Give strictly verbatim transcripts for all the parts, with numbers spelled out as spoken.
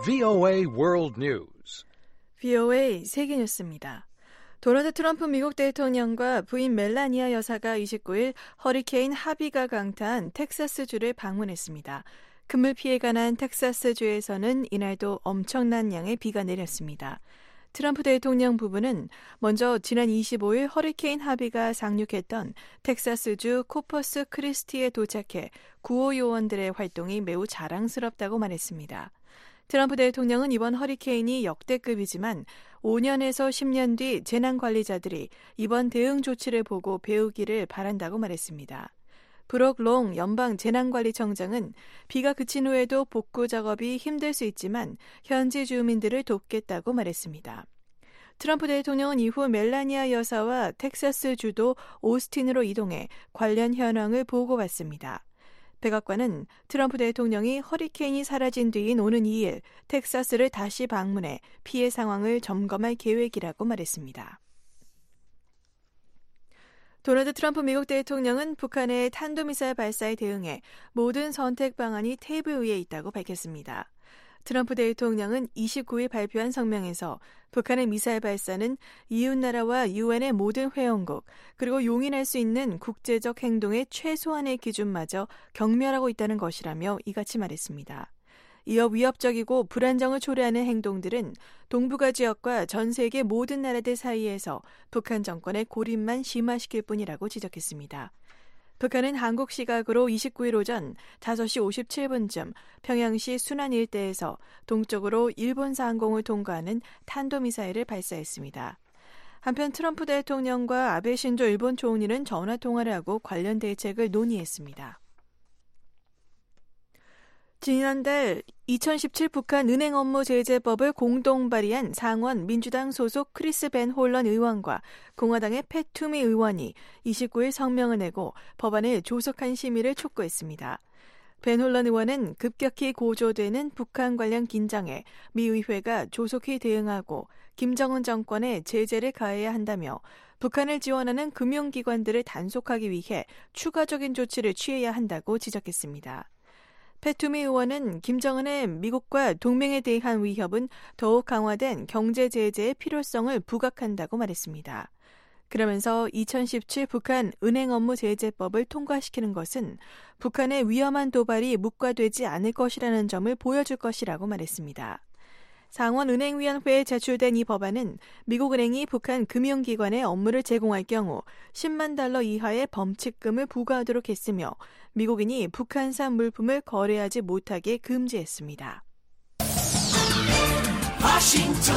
브이오에이 World News. 브이오에이 세계뉴스입니다. 도널드 트럼프 미국 대통령과 부인 멜라니아 여사가 이십구일 허리케인 하비가 강타한 텍사스주를 방문했습니다. 큰물 피해가 난 텍사스주에서는 이날도 엄청난 양의 비가 내렸습니다. 트럼프 대통령 부부는 먼저 지난 이십오일 허리케인 하비가 상륙했던 텍사스주 코퍼스 크리스티에 도착해 구호 요원들의 활동이 매우 자랑스럽다고 말했습니다. 트럼프 대통령은 이번 허리케인이 역대급이지만 오 년에서 십 년 뒤 재난관리자들이 이번 대응 조치를 보고 배우기를 바란다고 말했습니다. 브록 롱 연방 재난관리청장은 비가 그친 후에도 복구 작업이 힘들 수 있지만 현지 주민들을 돕겠다고 말했습니다. 트럼프 대통령은 이후 멜라니아 여사와 텍사스 주도 오스틴으로 이동해 관련 현황을 보고받습니다. 백악관은 트럼프 대통령이 허리케인이 사라진 뒤인 오는 이일 텍사스를 다시 방문해 피해 상황을 점검할 계획이라고 말했습니다. 도널드 트럼프 미국 대통령은 북한의 탄도미사일 발사에 대응해 모든 선택 방안이 테이블 위에 있다고 밝혔습니다. 트럼프 대통령은 이십구일 발표한 성명에서 북한의 미사일 발사는 이웃나라와 유엔의 모든 회원국 그리고 용인할 수 있는 국제적 행동의 최소한의 기준마저 경멸하고 있다는 것이라며 이같이 말했습니다. 이어 위협적이고 불안정을 초래하는 행동들은 동북아 지역과 전 세계 모든 나라들 사이에서 북한 정권의 고립만 심화시킬 뿐이라고 지적했습니다. 북한은 한국 시각으로 이십구일 오전 다섯시 오십칠분쯤 평양시 순안 일대에서 동쪽으로 일본사 항공을 통과하는 탄도미사일을 발사했습니다. 한편 트럼프 대통령과 아베 신조 일본 총리는 전화통화를 하고 관련 대책을 논의했습니다. 지난달 이천십칠 북한 은행 업무 제재법을 공동 발의한 상원 민주당 소속 크리스 벤 홀런 의원과 공화당의 팻 투미 의원이 이십구일 성명을 내고 법안을 조속한 심의를 촉구했습니다. 벤 홀런 의원은 급격히 고조되는 북한 관련 긴장에 미 의회가 조속히 대응하고 김정은 정권에 제재를 가해야 한다며 북한을 지원하는 금융기관들을 단속하기 위해 추가적인 조치를 취해야 한다고 지적했습니다. 팻 투미 의원은 김정은의 미국과 동맹에 대한 위협은 더욱 강화된 경제 제재의 필요성을 부각한다고 말했습니다. 그러면서 이천십칠 북한 은행 업무 제재법을 통과시키는 것은 북한의 위험한 도발이 묵과되지 않을 것이라는 점을 보여줄 것이라고 말했습니다. 상원은행위원회에 제출된 이 법안은 미국 은행이 북한 금융기관에 업무를 제공할 경우 십만 달러 이하의 범칙금을 부과하도록 했으며 미국인이 북한산 물품을 거래하지 못하게 금지했습니다. 워싱턴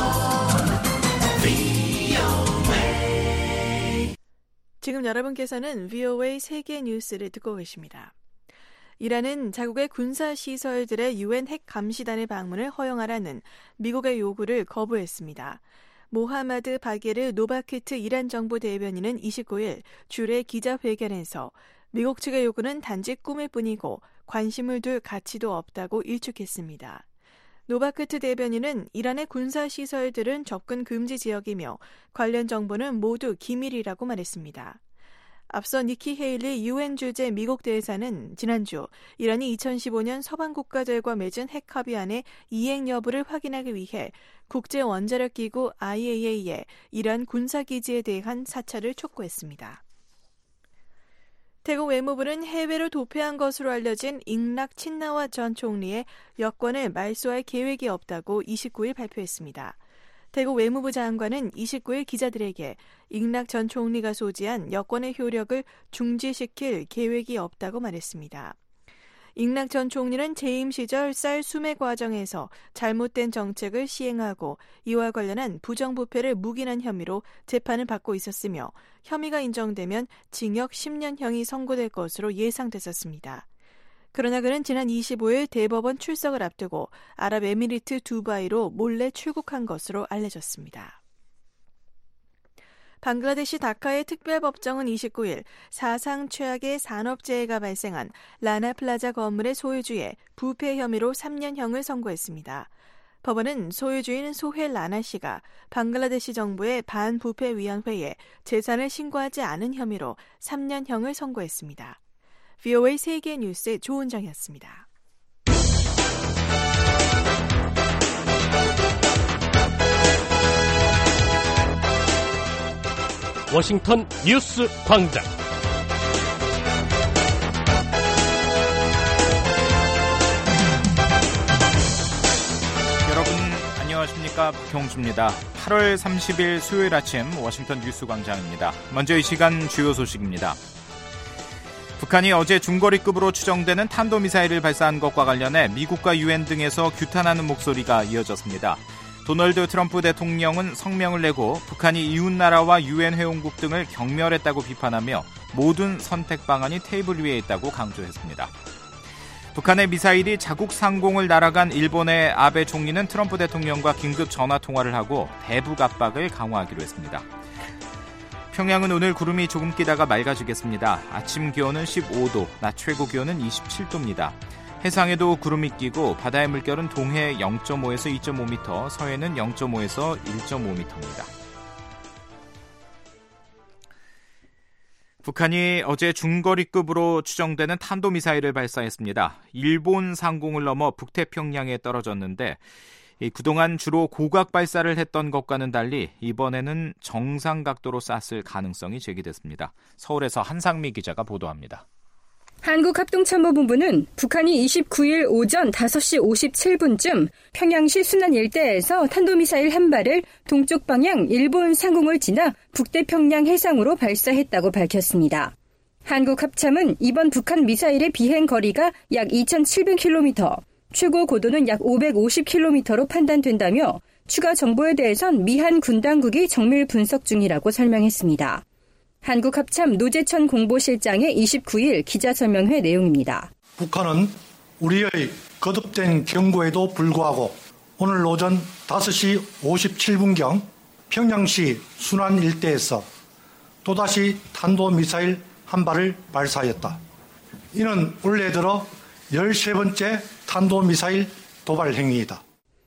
브이오에이 지금 여러분께서는 브이오에이 세계 뉴스를 듣고 계십니다. 이란은 자국의 군사시설들의 유엔 핵감시단의 방문을 허용하라는 미국의 요구를 거부했습니다. 모하마드 바게르 노바크트 이란 정부 대변인은 이십구일 주례 기자회견에서 미국 측의 요구는 단지 꿈일 뿐이고 관심을 둘 가치도 없다고 일축했습니다. 노바크트 대변인은 이란의 군사시설들은 접근 금지 지역이며 관련 정보는 모두 기밀이라고 말했습니다. 앞서 니키 헤일리 유엔 주재 미국 대사는 지난주 이란이 이천십오년 서방 국가들과 맺은 핵 합의안의 이행 여부를 확인하기 위해 국제원자력기구 아이에이이에 이란 군사기지에 대한 사찰을 촉구했습니다. 태국 외무부는 해외로 도피한 것으로 알려진 잉락 친나와 전 총리의 여권을 말소할 계획이 없다고 이십구일 발표했습니다. 태국 외무부 장관은 이십구일 기자들에게 잉락 전 총리가 소지한 여권의 효력을 중지시킬 계획이 없다고 말했습니다. 잉락 전 총리는 재임 시절 쌀 수매 과정에서 잘못된 정책을 시행하고 이와 관련한 부정부패를 묵인한 혐의로 재판을 받고 있었으며 혐의가 인정되면 징역 십 년형이 선고될 것으로 예상됐었습니다. 그러나 그는 지난 이십오일 대법원 출석을 앞두고 아랍에미리트 두바이로 몰래 출국한 것으로 알려졌습니다. 방글라데시 다카의 특별법정은 이십구일 사상 최악의 산업재해가 발생한 라나플라자 건물의 소유주의 부패 혐의로 삼 년형을 선고했습니다. 법원은 소유주인 소헬 라나 씨가 방글라데시 정부의 반부패위원회에 재산을 신고하지 않은 혐의로 삼 년형을 선고했습니다. 브이오에이 세계 뉴스의 조은정이었습니다. 워싱턴 뉴스 광장. 여러분 안녕하십니까? 박형수입니다. 팔월 삼십일 수요일 아침 워싱턴 뉴스 광장입니다. 먼저 이 시간 주요 소식입니다. 북한이 어제 중거리급으로 추정되는 탄도미사일을 발사한 것과 관련해 미국과 유엔 등에서 규탄하는 목소리가 이어졌습니다. 도널드 트럼프 대통령은 성명을 내고 북한이 이웃나라와 유엔 회원국 등을 경멸했다고 비판하며 모든 선택 방안이 테이블 위에 있다고 강조했습니다. 북한의 미사일이 자국 상공을 날아간 일본의 아베 총리는 트럼프 대통령과 긴급 전화 통화를 하고 대북 압박을 강화하기로 했습니다. 평양은 오늘 구름이 조금 끼다가 맑아지겠습니다. 아침 기온은 십오 도, 낮 최고 기온은 이십칠 도입니다. 해상에도 구름이 끼고 바다의 물결은 동해 영 점 오에서 이 점 오 미터, 서해는 영 점 오에서 일 점 오 미터입니다. 북한이 어제 중거리급으로 추정되는 탄도미사일을 발사했습니다. 일본 상공을 넘어 북태평양에 떨어졌는데 그동안 주로 고각 발사를 했던 것과는 달리 이번에는 정상 각도로 쐈을 가능성이 제기됐습니다. 서울에서 한상미 기자가 보도합니다. 한국합동참모본부는 북한이 이십구일 오전 다섯 시 오십칠 분쯤 평양시 순안 일대에서 탄도미사일 한 발을 동쪽 방향 일본 상공을 지나 북태평양 해상으로 발사했다고 밝혔습니다. 한국합참은 이번 북한 미사일의 비행 거리가 약 이천칠백 킬로미터, 최고 고도는 약 오백오십 킬로미터로 판단된다며 추가 정보에 대해선 미한 군 당국이 정밀 분석 중이라고 설명했습니다. 한국합참 노재천 공보실장의 이십구일 기자설명회 내용입니다. 북한은 우리의 거듭된 경고에도 불구하고 오늘 오전 다섯 시 오십칠 분경 평양시 순안 일대에서 또다시 탄도미사일 한 발을 발사하였다. 이는 올해 들어 열세 번째 탄도미사일 도발 행위이다.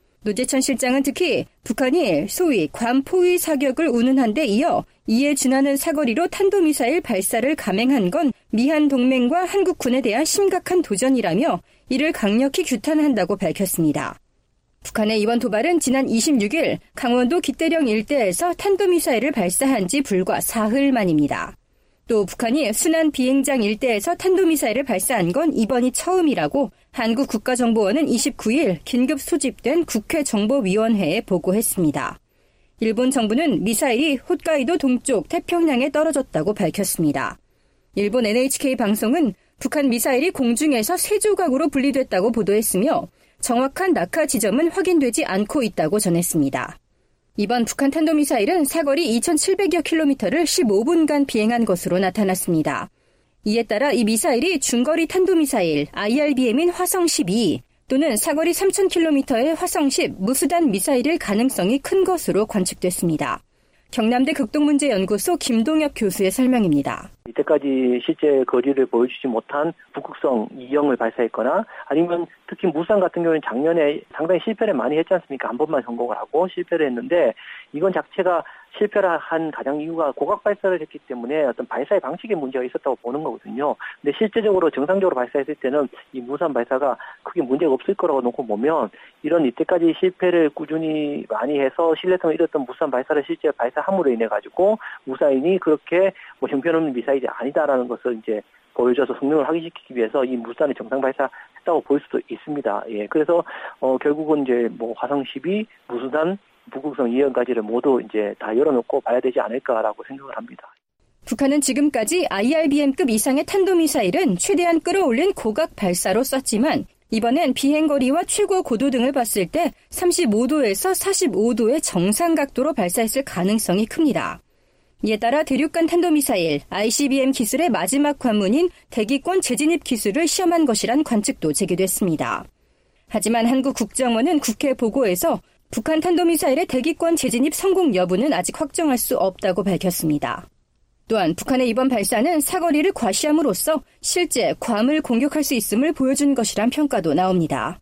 노재천 실장은 특히 북한이 소위 괌포위 사격을 운운한 데 이어 이에 준하는 사거리로 탄도미사일 발사를 감행한 건 미한 동맹과 한국군에 대한 심각한 도전이라며 이를 강력히 규탄한다고 밝혔습니다. 북한의 이번 도발은 지난 이십육일 강원도 기대령 일대에서 탄도미사일을 발사한 지 불과 사흘 만입니다. 또 북한이 순안 비행장 일대에서 탄도미사일을 발사한 건 이번이 처음이라고 한국국가정보원은 이십구일 긴급 소집된 국회정보위원회에 보고했습니다. 일본 정부는 미사일이 홋카이도 동쪽 태평양에 떨어졌다고 밝혔습니다. 일본 엔에이치케이 방송은 북한 미사일이 공중에서 세 조각으로 분리됐다고 보도했으며 정확한 낙하 지점은 확인되지 않고 있다고 전했습니다. 이번 북한 탄도미사일은 사거리 이천칠백여 킬로미터를 십오 분간 비행한 것으로 나타났습니다. 이에 따라 이 미사일이 중거리 탄도미사일 아이알비엠인 화성 십이 또는 사거리 삼천 킬로미터의 화성 십 무수단 미사일일 가능성이 큰 것으로 관측됐습니다. 경남대 극동문제연구소 김동엽 교수의 설명입니다. 이때까지 실제 거리를 보여주지 못한 북극성 이형을 발사했거나 아니면 특히 무산 같은 경우는 작년에 상당히 실패를 많이 했지 않습니까? 한 번만 성공을 하고 실패를 했는데 이건 자체가 실패를 한 가장 이유가 고각 발사를 했기 때문에 어떤 발사의 방식에 문제가 있었다고 보는 거거든요. 근데 실제적으로 정상적으로 발사했을 때는 이 무산 발사가 크게 문제가 없을 거라고 놓고 보면 이런 이때까지 실패를 꾸준히 많이 해서 신뢰성을 잃었던 무산 발사를 실제 발사함으로 인해 가지고 무사인이 그렇게 뭐 형편없는 미사일이 아니다라는 것을 이제 보여줘서 성능을 확인시키기 위해서 이 무산을 정상 발사했다고 볼 수도 있습니다. 예, 그래서 어 결국은 이제 뭐 화성 십이, 무수단, 북극성 이형까지를 모두 이제 다 열어놓고 봐야 되지 않을까라고 생각을 합니다. 북한은 지금까지 아이알비엠급 이상의 탄도미사일은 최대한 끌어올린 고각 발사로 썼지만 이번엔 비행거리와 최고 고도 등을 봤을 때 삼십오 도에서 사십오 도의 정상 각도로 발사했을 가능성이 큽니다. 이에 따라 대륙간 탄도미사일 아이씨비엠 기술의 마지막 관문인 대기권 재진입 기술을 시험한 것이란 관측도 제기됐습니다. 하지만 한국국정원은 국회 보고에서 북한 탄도미사일의 대기권 재진입 성공 여부는 아직 확정할 수 없다고 밝혔습니다. 또한 북한의 이번 발사는 사거리를 과시함으로써 실제 괌을 공격할 수 있음을 보여준 것이란 평가도 나옵니다.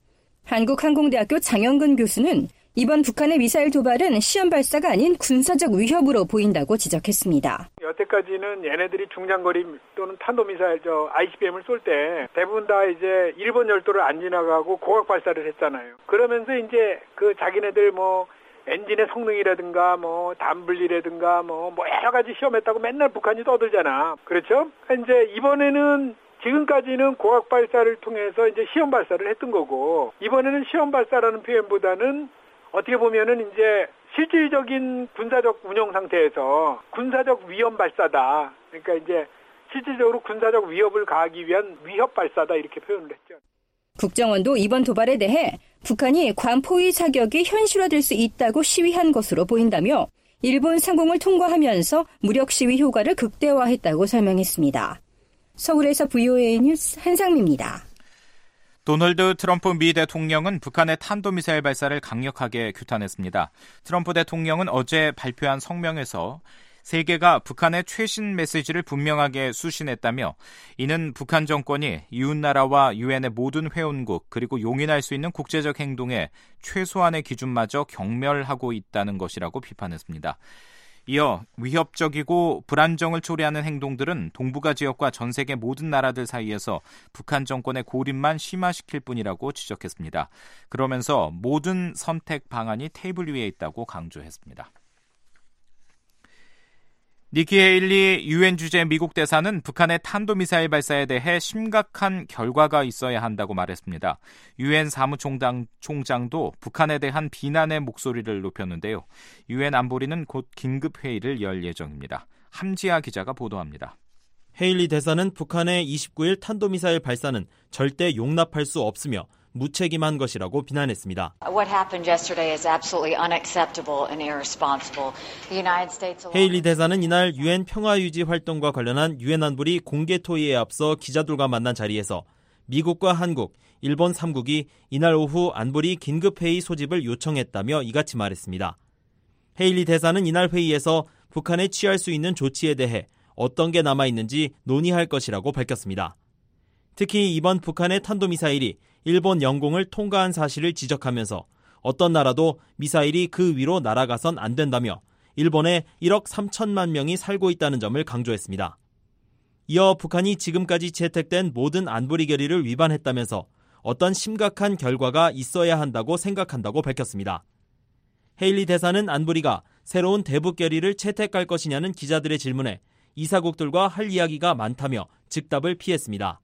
한국항공대학교 장영근 교수는 이번 북한의 미사일 도발은 시험 발사가 아닌 군사적 위협으로 보인다고 지적했습니다. 여태까지는 얘네들이 중장거리 또는 탄도미사일, 저 아이씨비엠을 쏠 때 대부분 다 이제 일본 열도를 안 지나가고 고각 발사를 했잖아요. 그러면서 이제 그 자기네들 뭐 엔진의 성능이라든가 뭐 담분리라든가 뭐, 뭐 여러 가지 시험했다고 맨날 북한이 떠들잖아. 그렇죠? 이제 이번에는 지금까지는 고각 발사를 통해서 이제 시험 발사를 했던 거고, 이번에는 시험 발사라는 표현보다는 어떻게 보면은 이제 실질적인 군사적 운영 상태에서 군사적 위험 발사다. 그러니까 이제 실질적으로 군사적 위협을 가하기 위한 위협 발사다 이렇게 표현을 했죠. 국정원도 이번 도발에 대해 북한이 괌 포위 사격이 현실화될 수 있다고 시위한 것으로 보인다며 일본 상공을 통과하면서 무력 시위 효과를 극대화했다고 설명했습니다. 서울에서 브이오에이 뉴스 한상미입니다. 도널드 트럼프 미 대통령은 북한의 탄도미사일 발사를 강력하게 규탄했습니다. 트럼프 대통령은 어제 발표한 성명에서 세계가 북한의 최신 메시지를 분명하게 수신했다며, 이는 북한 정권이 이웃나라와 유엔의 모든 회원국 그리고 용인할 수 있는 국제적 행동에 최소한의 기준마저 경멸하고 있다는 것이라고 비판했습니다. 이어 위협적이고 불안정을 초래하는 행동들은 동북아 지역과 전 세계 모든 나라들 사이에서 북한 정권의 고립만 심화시킬 뿐이라고 지적했습니다. 그러면서 모든 선택 방안이 테이블 위에 있다고 강조했습니다. 니키 헤일리 유엔 주재 미국 대사는 북한의 탄도미사일 발사에 대해 심각한 결과가 있어야 한다고 말했습니다. 유엔 사무총장, 총장도 북한에 대한 비난의 목소리를 높였는데요. 유엔 안보리는 곧 긴급회의를 열 예정입니다. 함지아 기자가 보도합니다. 헤일리 대사는 북한의 이십구 일 탄도미사일 발사는 절대 용납할 수 없으며 무책임한 것이라고 비난했습니다. What happened yesterday is absolutely unacceptable and irresponsible. The United States 헤일리 대사는 이날 유엔 평화유지 활동과 관련한 유엔 안보리 공개 토의에 앞서 기자들과 만난 자리에서 미국과 한국, 일본 삼 국이 이날 오후 안보리 긴급회의 소집을 요청했다며 이같이 말했습니다. 헤일리 대사는 이날 회의에서 북한에 취할 수 있는 조치에 대해 어떤 게 남아있는지 논의할 것이라고 밝혔습니다. 특히 이번 북한의 탄도미사일이 일본 영공을 통과한 사실을 지적하면서 어떤 나라도 미사일이 그 위로 날아가선 안 된다며 일본에 일억 삼천만 명이 살고 있다는 점을 강조했습니다. 이어 북한이 지금까지 채택된 모든 안보리 결의를 위반했다면서 어떤 심각한 결과가 있어야 한다고 생각한다고 밝혔습니다. 헤일리 대사는 안보리가 새로운 대북 결의를 채택할 것이냐는 기자들의 질문에 이사국들과 할 이야기가 많다며 즉답을 피했습니다.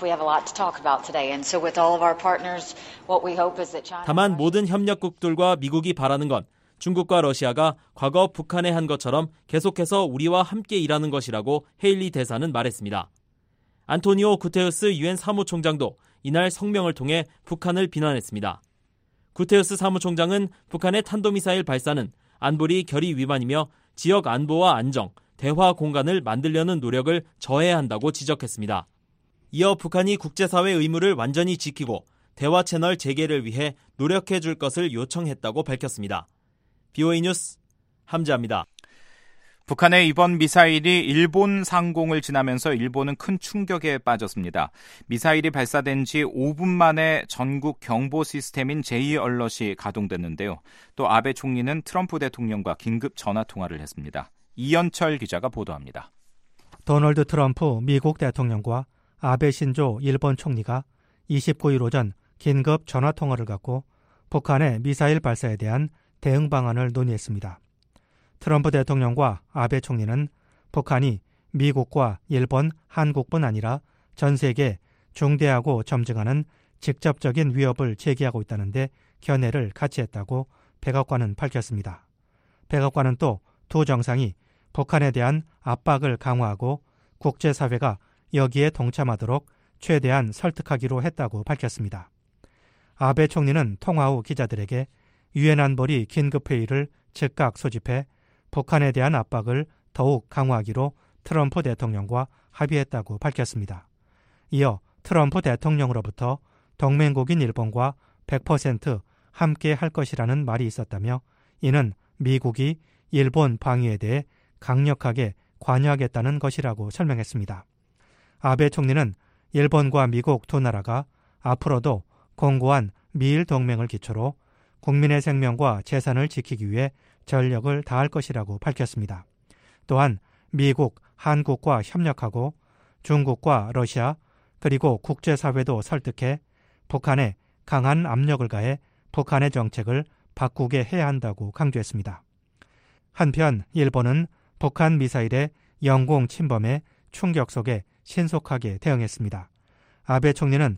다만 모든 협력국들과 미국이 바라는 건 중국과 러시아가 과거 북한에 한 것처럼 계속해서 우리와 함께 일하는 것이라고 헤일리 대사는 말했습니다. 안토니오 구테우스 유엔 사무총장도 이날 성명을 통해 북한을 비난했습니다. 구테우스 사무총장은 북한의 탄도미사일 발사는 안보리 결의 위반이며 지역 안보와 안정, 대화 공간을 만들려는 노력을 저해야 한다고 지적했습니다. 이어 북한이 국제사회 의무를 완전히 지키고 대화 채널 재개를 위해 노력해 줄 것을 요청했다고 밝혔습니다. 브이오에이 뉴스 함지아입니다. 북한의 이번 미사일이 일본 상공을 지나면서 일본은 큰 충격에 빠졌습니다. 미사일이 발사된 지 오 분 만에 전국 경보 시스템인 제이 얼럿이 가동됐는데요. 또 아베 총리는 트럼프 대통령과 긴급 전화통화를 했습니다. 이현철 기자가 보도합니다. 도널드 트럼프 미국 대통령과 아베 신조 일본 총리가 이십구 일 오전 긴급 전화통화를 갖고 북한의 미사일 발사에 대한 대응 방안을 논의했습니다. 트럼프 대통령과 아베 총리는 북한이 미국과 일본, 한국뿐 아니라 전 세계 중대하고 점증하는 직접적인 위협을 제기하고 있다는데 견해를 같이 했다고 백악관은 밝혔습니다. 백악관은 또 두 정상이 북한에 대한 압박을 강화하고 국제사회가 여기에 동참하도록 최대한 설득하기로 했다고 밝혔습니다. 아베 총리는 통화 후 기자들에게 유엔 안보리 긴급회의를 즉각 소집해 북한에 대한 압박을 더욱 강화하기로 트럼프 대통령과 합의했다고 밝혔습니다. 이어 트럼프 대통령으로부터 동맹국인 일본과 백 퍼센트 함께 할 것이라는 말이 있었다며 이는 미국이 일본 방위에 대해 강력하게 관여하겠다는 것이라고 설명했습니다. 아베 총리는 일본과 미국 두 나라가 앞으로도 공고한 미일 동맹을 기초로 국민의 생명과 재산을 지키기 위해 전력을 다할 것이라고 밝혔습니다. 또한 미국, 한국과 협력하고 중국과 러시아 그리고 국제사회도 설득해 북한에 강한 압력을 가해 북한의 정책을 바꾸게 해야 한다고 강조했습니다. 한편 일본은 북한 미사일의 영공 침범에 충격 속에 신속하게 대응했습니다. 아베 총리는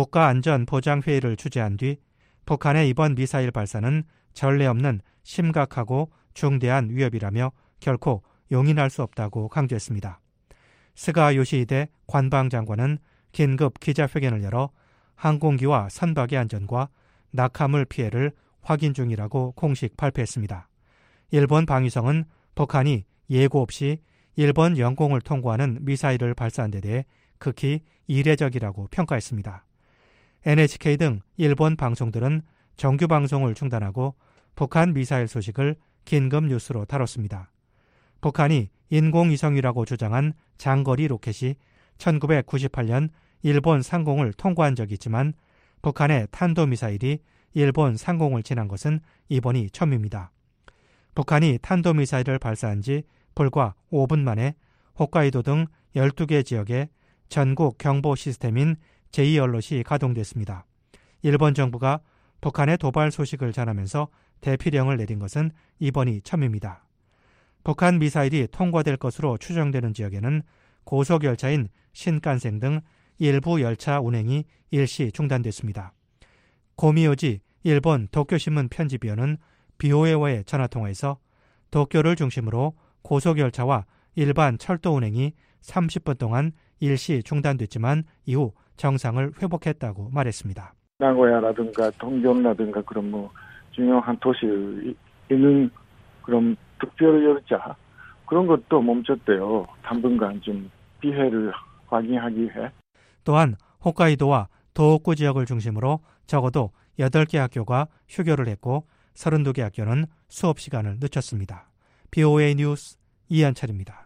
국가안전보장회의를 주재한 뒤 북한의 이번 미사일 발사는 전례 없는 심각하고 중대한 위협이라며 결코 용인할 수 없다고 강조했습니다. 스가 요시히데 관방장관은 긴급 기자회견을 열어 항공기와 선박의 안전과 낙하물 피해를 확인 중이라고 공식 발표했습니다. 일본 방위성은 북한이 예고 없이 일본 영공을 통과하는 미사일을 발사한 데 대해 극히 이례적이라고 평가했습니다. 엔에이치케이 등 일본 방송들은 정규 방송을 중단하고 북한 미사일 소식을 긴급 뉴스로 다뤘습니다. 북한이 인공위성이라고 주장한 장거리 로켓이 천구백구십팔 년 일본 상공을 통과한 적이 있지만 북한의 탄도미사일이 일본 상공을 지난 것은 이번이 처음입니다. 북한이 탄도미사일을 발사한 지 불과 오 분 만에 홋카이도 등 열두 개 지역에 전국 경보 시스템인 제이 얼럿이 가동됐습니다. 일본 정부가 북한의 도발 소식을 전하면서 대피령을 내린 것은 이번이 처음입니다. 북한 미사일이 통과될 것으로 추정되는 지역에는 고속열차인 신칸센 등 일부 열차 운행이 일시 중단됐습니다. 고미요지 일본 도쿄신문 편집위원은 비오에이와의 전화통화에서 도쿄를 중심으로 고속열차와 일반 철도 운행이 삼십 분 동안 일시 중단됐지만 이후 정상을 회복했다고 말했습니다. 나고야라든가 동경라든가 그런 뭐 중요한 도시에 있는 그런 특별 열차 그런 것도 멈췄대요. 당분간 좀 피해를 확인하기 위해. 또한 홋카이도와 도호쿠 지역을 중심으로 적어도 여덟 개 학교가 휴교를 했고 서른두 개 학교는 수업 시간을 늦췄습니다. 비오에이 뉴스 이한철입니다.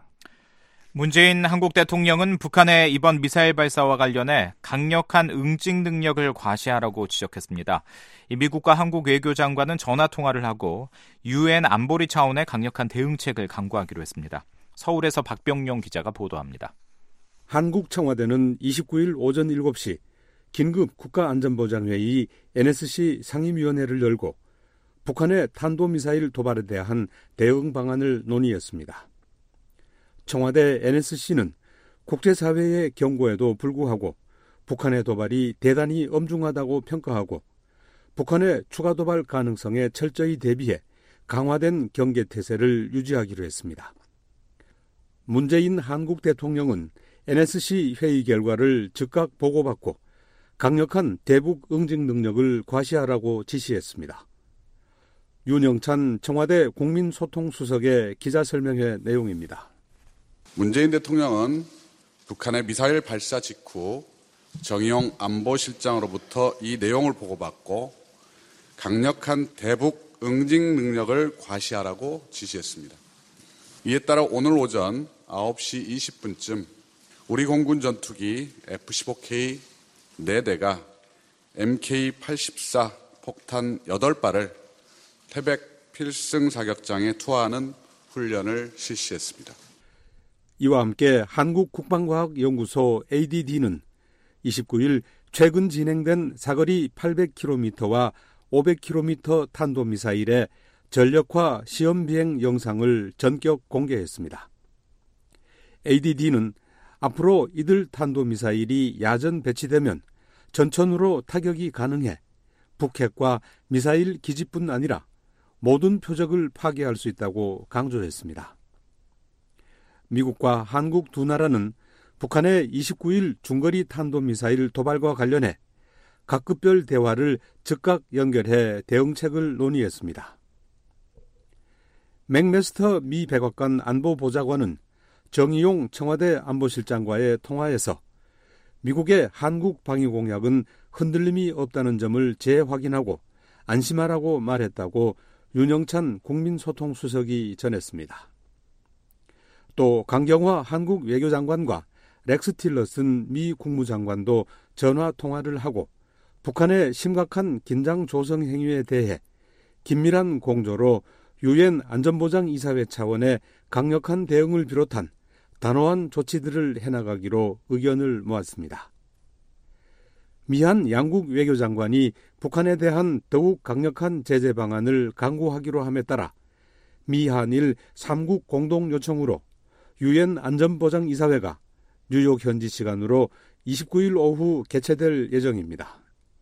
문재인 한국 대통령은 북한의 이번 미사일 발사와 관련해 강력한 응징 능력을 과시하라고 지적했습니다. 미국과 한국 외교장관은 전화통화를 하고 유엔 안보리 차원의 강력한 대응책을 강구하기로 했습니다. 서울에서 박병용 기자가 보도합니다. 한국 청와대는 이십구 일 오전 일곱 시 긴급 국가안전보장회의 엔에스씨 상임위원회를 열고 북한의 탄도미사일 도발에 대한 대응 방안을 논의했습니다. 청와대 엔에스씨는 국제사회의 경고에도 불구하고 북한의 도발이 대단히 엄중하다고 평가하고 북한의 추가 도발 가능성에 철저히 대비해 강화된 경계태세를 유지하기로 했습니다. 문재인 한국 대통령은 엔에스씨 회의 결과를 즉각 보고받고 강력한 대북 응징 능력을 과시하라고 지시했습니다. 윤영찬 청와대 국민소통수석의 기자설명회 내용입니다. 문재인 대통령은 북한의 미사일 발사 직후 정의용 안보실장으로부터 이 내용을 보고받고 강력한 대북 응징 능력을 과시하라고 지시했습니다. 이에 따라 오늘 오전 아홉 시 이십 분쯤 우리 공군 전투기 에프 십오 케이 네 대가 엠케이 팔십사 폭탄 여덟 발을 태백 필승 사격장에 투하하는 훈련을 실시했습니다. 이와 함께 한국국방과학연구소 에이디디는 이십구 일 최근 진행된 사거리 팔백 킬로미터와 오백 킬로미터 탄도미사일의 전력화 시험 비행 영상을 전격 공개했습니다. 에이디디는 앞으로 이들 탄도미사일이 야전 배치되면 전천후로 타격이 가능해 북핵과 미사일 기지뿐 아니라 모든 표적을 파괴할 수 있다고 강조했습니다. 미국과 한국 두 나라는 북한의 이십구 일 중거리 탄도미사일 도발과 관련해 각급별 대화를 즉각 연결해 대응책을 논의했습니다. 맥메스터 미 백악관 안보보좌관은 정의용 청와대 안보실장과의 통화에서 미국의 한국 방위 공약은 흔들림이 없다는 점을 재확인하고 안심하라고 말했다고 윤영찬 국민소통수석이 전했습니다. 또 강경화 한국 외교장관과 렉스 틸러슨 미 국무장관도 전화통화를 하고 북한의 심각한 긴장 조성 행위에 대해 긴밀한 공조로 유엔 안전보장이사회 차원의 강력한 대응을 비롯한 단호한 조치들을 해나가기로 의견을 모았습니다. 미한 양국 외교장관이 북한에 대한 더욱 강력한 제재 방안을 강구하기로 함에 따라 미한일 삼국 공동 요청으로 유엔 안전보장이사회가 뉴욕 현지 시간으로 이십구일 오후 개최될 예정입니다.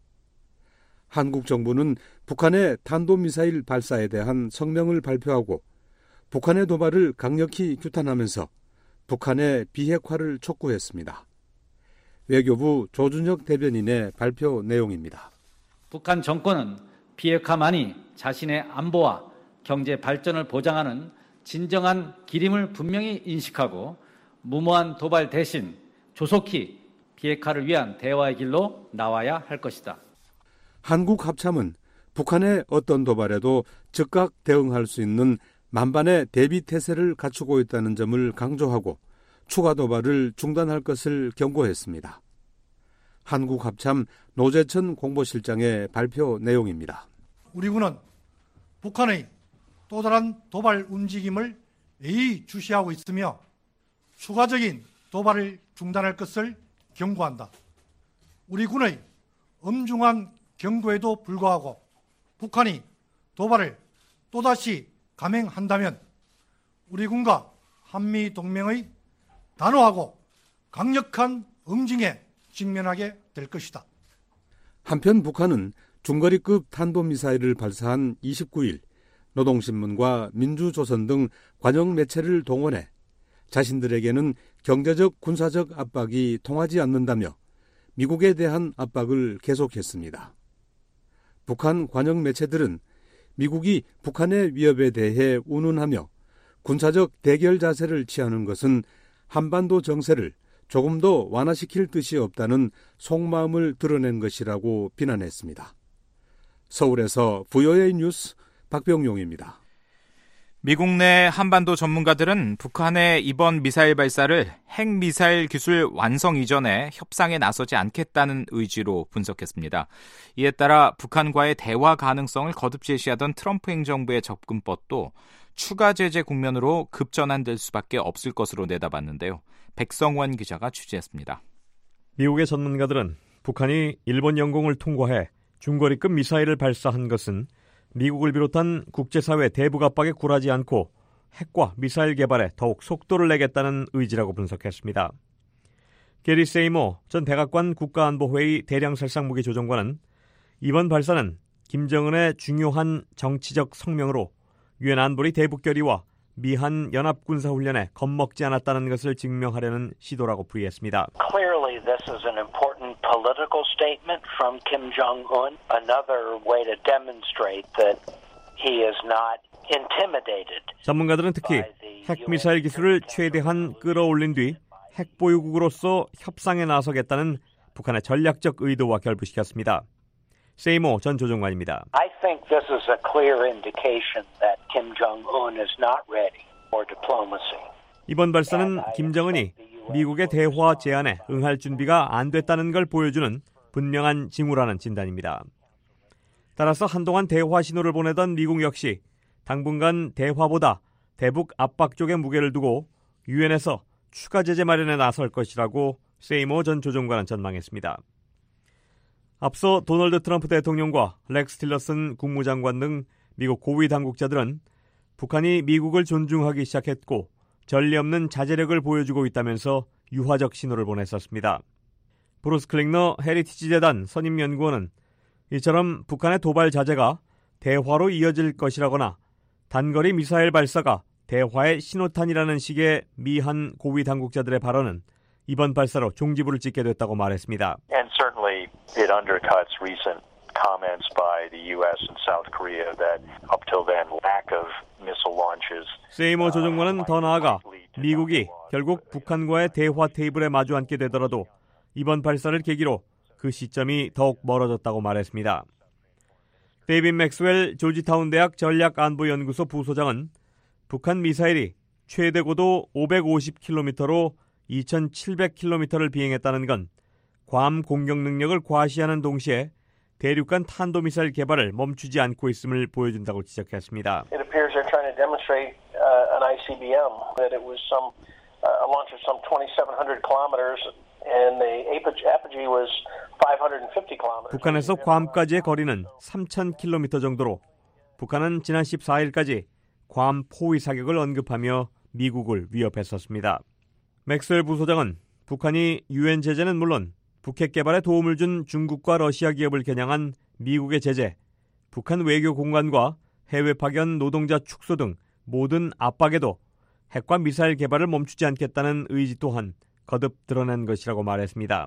한국 정부는 북한의 탄도미사일 발사에 대한 성명을 발표하고 북한의 도발을 강력히 규탄하면서 북한의 비핵화를 촉구했습니다. 외교부 조준혁 대변인의 발표 내용입니다. 북한 정권은 비핵화만이 자신의 안보와 경제 발전을 보장하는 진정한 길임을 분명히 인식하고 무모한 도발 대신 조속히 비핵화를 위한 대화의 길로 나와야 할 것이다. 한국 합참은 북한의 어떤 도발에도 즉각 대응할 수 있는 만반의 대비 태세를 갖추고 있다는 점을 강조하고 추가 도발을 중단할 것을 경고했습니다. 한국 합참 노재천 공보실장의 발표 내용입니다. 우리 군은 북한의 또 다른 도발 움직임을 예의주시하고 있으며 추가적인 도발을 중단할 것을 경고한다. 우리 군의 엄중한 경고에도 불구하고 북한이 도발을 또다시 감행한다면 우리 군과 한미동맹의 단호하고 강력한 응징에 직면하게 될 것이다. 한편 북한은 중거리급 탄도미사일을 발사한 이십구일 노동신문과 민주조선 등 관영 매체를 동원해 자신들에게는 경제적 군사적 압박이 통하지 않는다며 미국에 대한 압박을 계속했습니다. 북한 관영 매체들은 미국이 북한의 위협에 대해 운운하며 군사적 대결 자세를 취하는 것은 한반도 정세를 조금 더 완화시킬 뜻이 없다는 속마음을 드러낸 것이라고 비난했습니다. 서울에서 브이오에이 뉴스 박병용입니다. 미국 내 한반도 전문가들은 북한의 이번 미사일 발사를 핵미사일 기술 완성 이전에 협상에 나서지 않겠다는 의지로 분석했습니다. 이에 따라 북한과의 대화 가능성을 거듭 제시하던 트럼프 행정부의 접근법도 추가 제재 국면으로 급전환될 수밖에 없을 것으로 내다봤는데요. 백성원 기자가 취재했습니다. 미국의 전문가들은 북한이 일본 영공을 통과해 중거리급 미사일을 발사한 것은 미국을 비롯한 국제사회 대북 압박에 굴하지 않고 핵과 미사일 개발에 더욱 속도를 내겠다는 의지라고 분석했습니다. 게리 세이모 전 백악관 국가안보회의 대량살상무기 조정관은 이번 발사는 김정은의 중요한 정치적 성명으로 유엔 안보리 대북 결의와 미한 연합군사훈련에 겁먹지 않았다는 것을 증명하려는 시도라고 부의했습니다. Clearly, this is an important political statement from Kim Jong-un. Another way to demonstrate that he is not intimidated. 전문가들은 특히 핵미사일 기술을 최대한 끌어올린 뒤 핵보유국으로서 협상에 나서겠다는 북한의 전략적 의도와 결부시켰습니다. 세이모 전 조정관입니다. I think this is a clear indication that Kim Jong-un is not ready for diplomacy. 이번 발사는 김정은이 미국의 대화 제안에 응할 준비가 안 됐다는 걸 보여주는 분명한 징후라는 진단입니다. 따라서 한동안 대화 신호를 보내던 미국 역시 당분간 대화보다 대북 압박 쪽에 무게를 두고 유엔에서 추가 제재 마련에 나설 것이라고 세이모 전 조정관은 전망했습니다. 앞서 도널드 트럼프 대통령과 렉스 틸러슨 국무장관 등 미국 고위 당국자들은 북한이 미국을 존중하기 시작했고 전례 없는 자제력을 보여주고 있다면서 유화적 신호를 보냈었습니다. 브루스 클링너 헤리티지 재단 선임연구원은 이처럼 북한의 도발 자제가 대화로 이어질 것이라거나 단거리 미사일 발사가 대화의 신호탄이라는 식의 미한 고위 당국자들의 발언은 이번 발사로 종지부를 찍게 됐다고 말했습니다. And certainly it undercuts recent comments by the U S and South Korea that up till then lack of missile launches. 세이모 조정관은 더 나아가 미국이 결국 북한과의 대화 테이블에 마주 앉게 되더라도 이번 발사를 계기로 그 시점이 더욱 멀어졌다고 말했습니다. 데이빗 맥스웰 조지타운 대학 전략안보연구소 부소장은 북한 미사일이 최대 고도 오백오십 킬로미터로 이천칠백 킬로미터를 비행했다는 건 괌 공격 능력을 과시하는 동시에 대륙간 탄도미사일 개발을 멈추지 않고 있음을 보여준다고 지적했습니다. It appears they're trying to demonstrate uh, an I C B M that it was some uh, a launch of some twenty-seven hundred kilometers and the apogee was five hundred fifty kilometers. 북한에서 괌까지의 거리는 삼천 킬로미터 정도로 북한은 지난 십사일까지 괌 포위 사격을 언급하며 미국을 위협했었습니다. 맥스웰 부소장은 북한이 유엔 제재는 물론 북핵 개발에 도움을 준 중국과 러시아 기업을 겨냥한 미국의 제재, 북한 외교 공간과 해외 파견 노동자 축소 등 모든 압박에도 핵과 미사일 개발을 멈추지 않겠다는 의지 또한 거듭 드러낸 것이라고 말했습니다.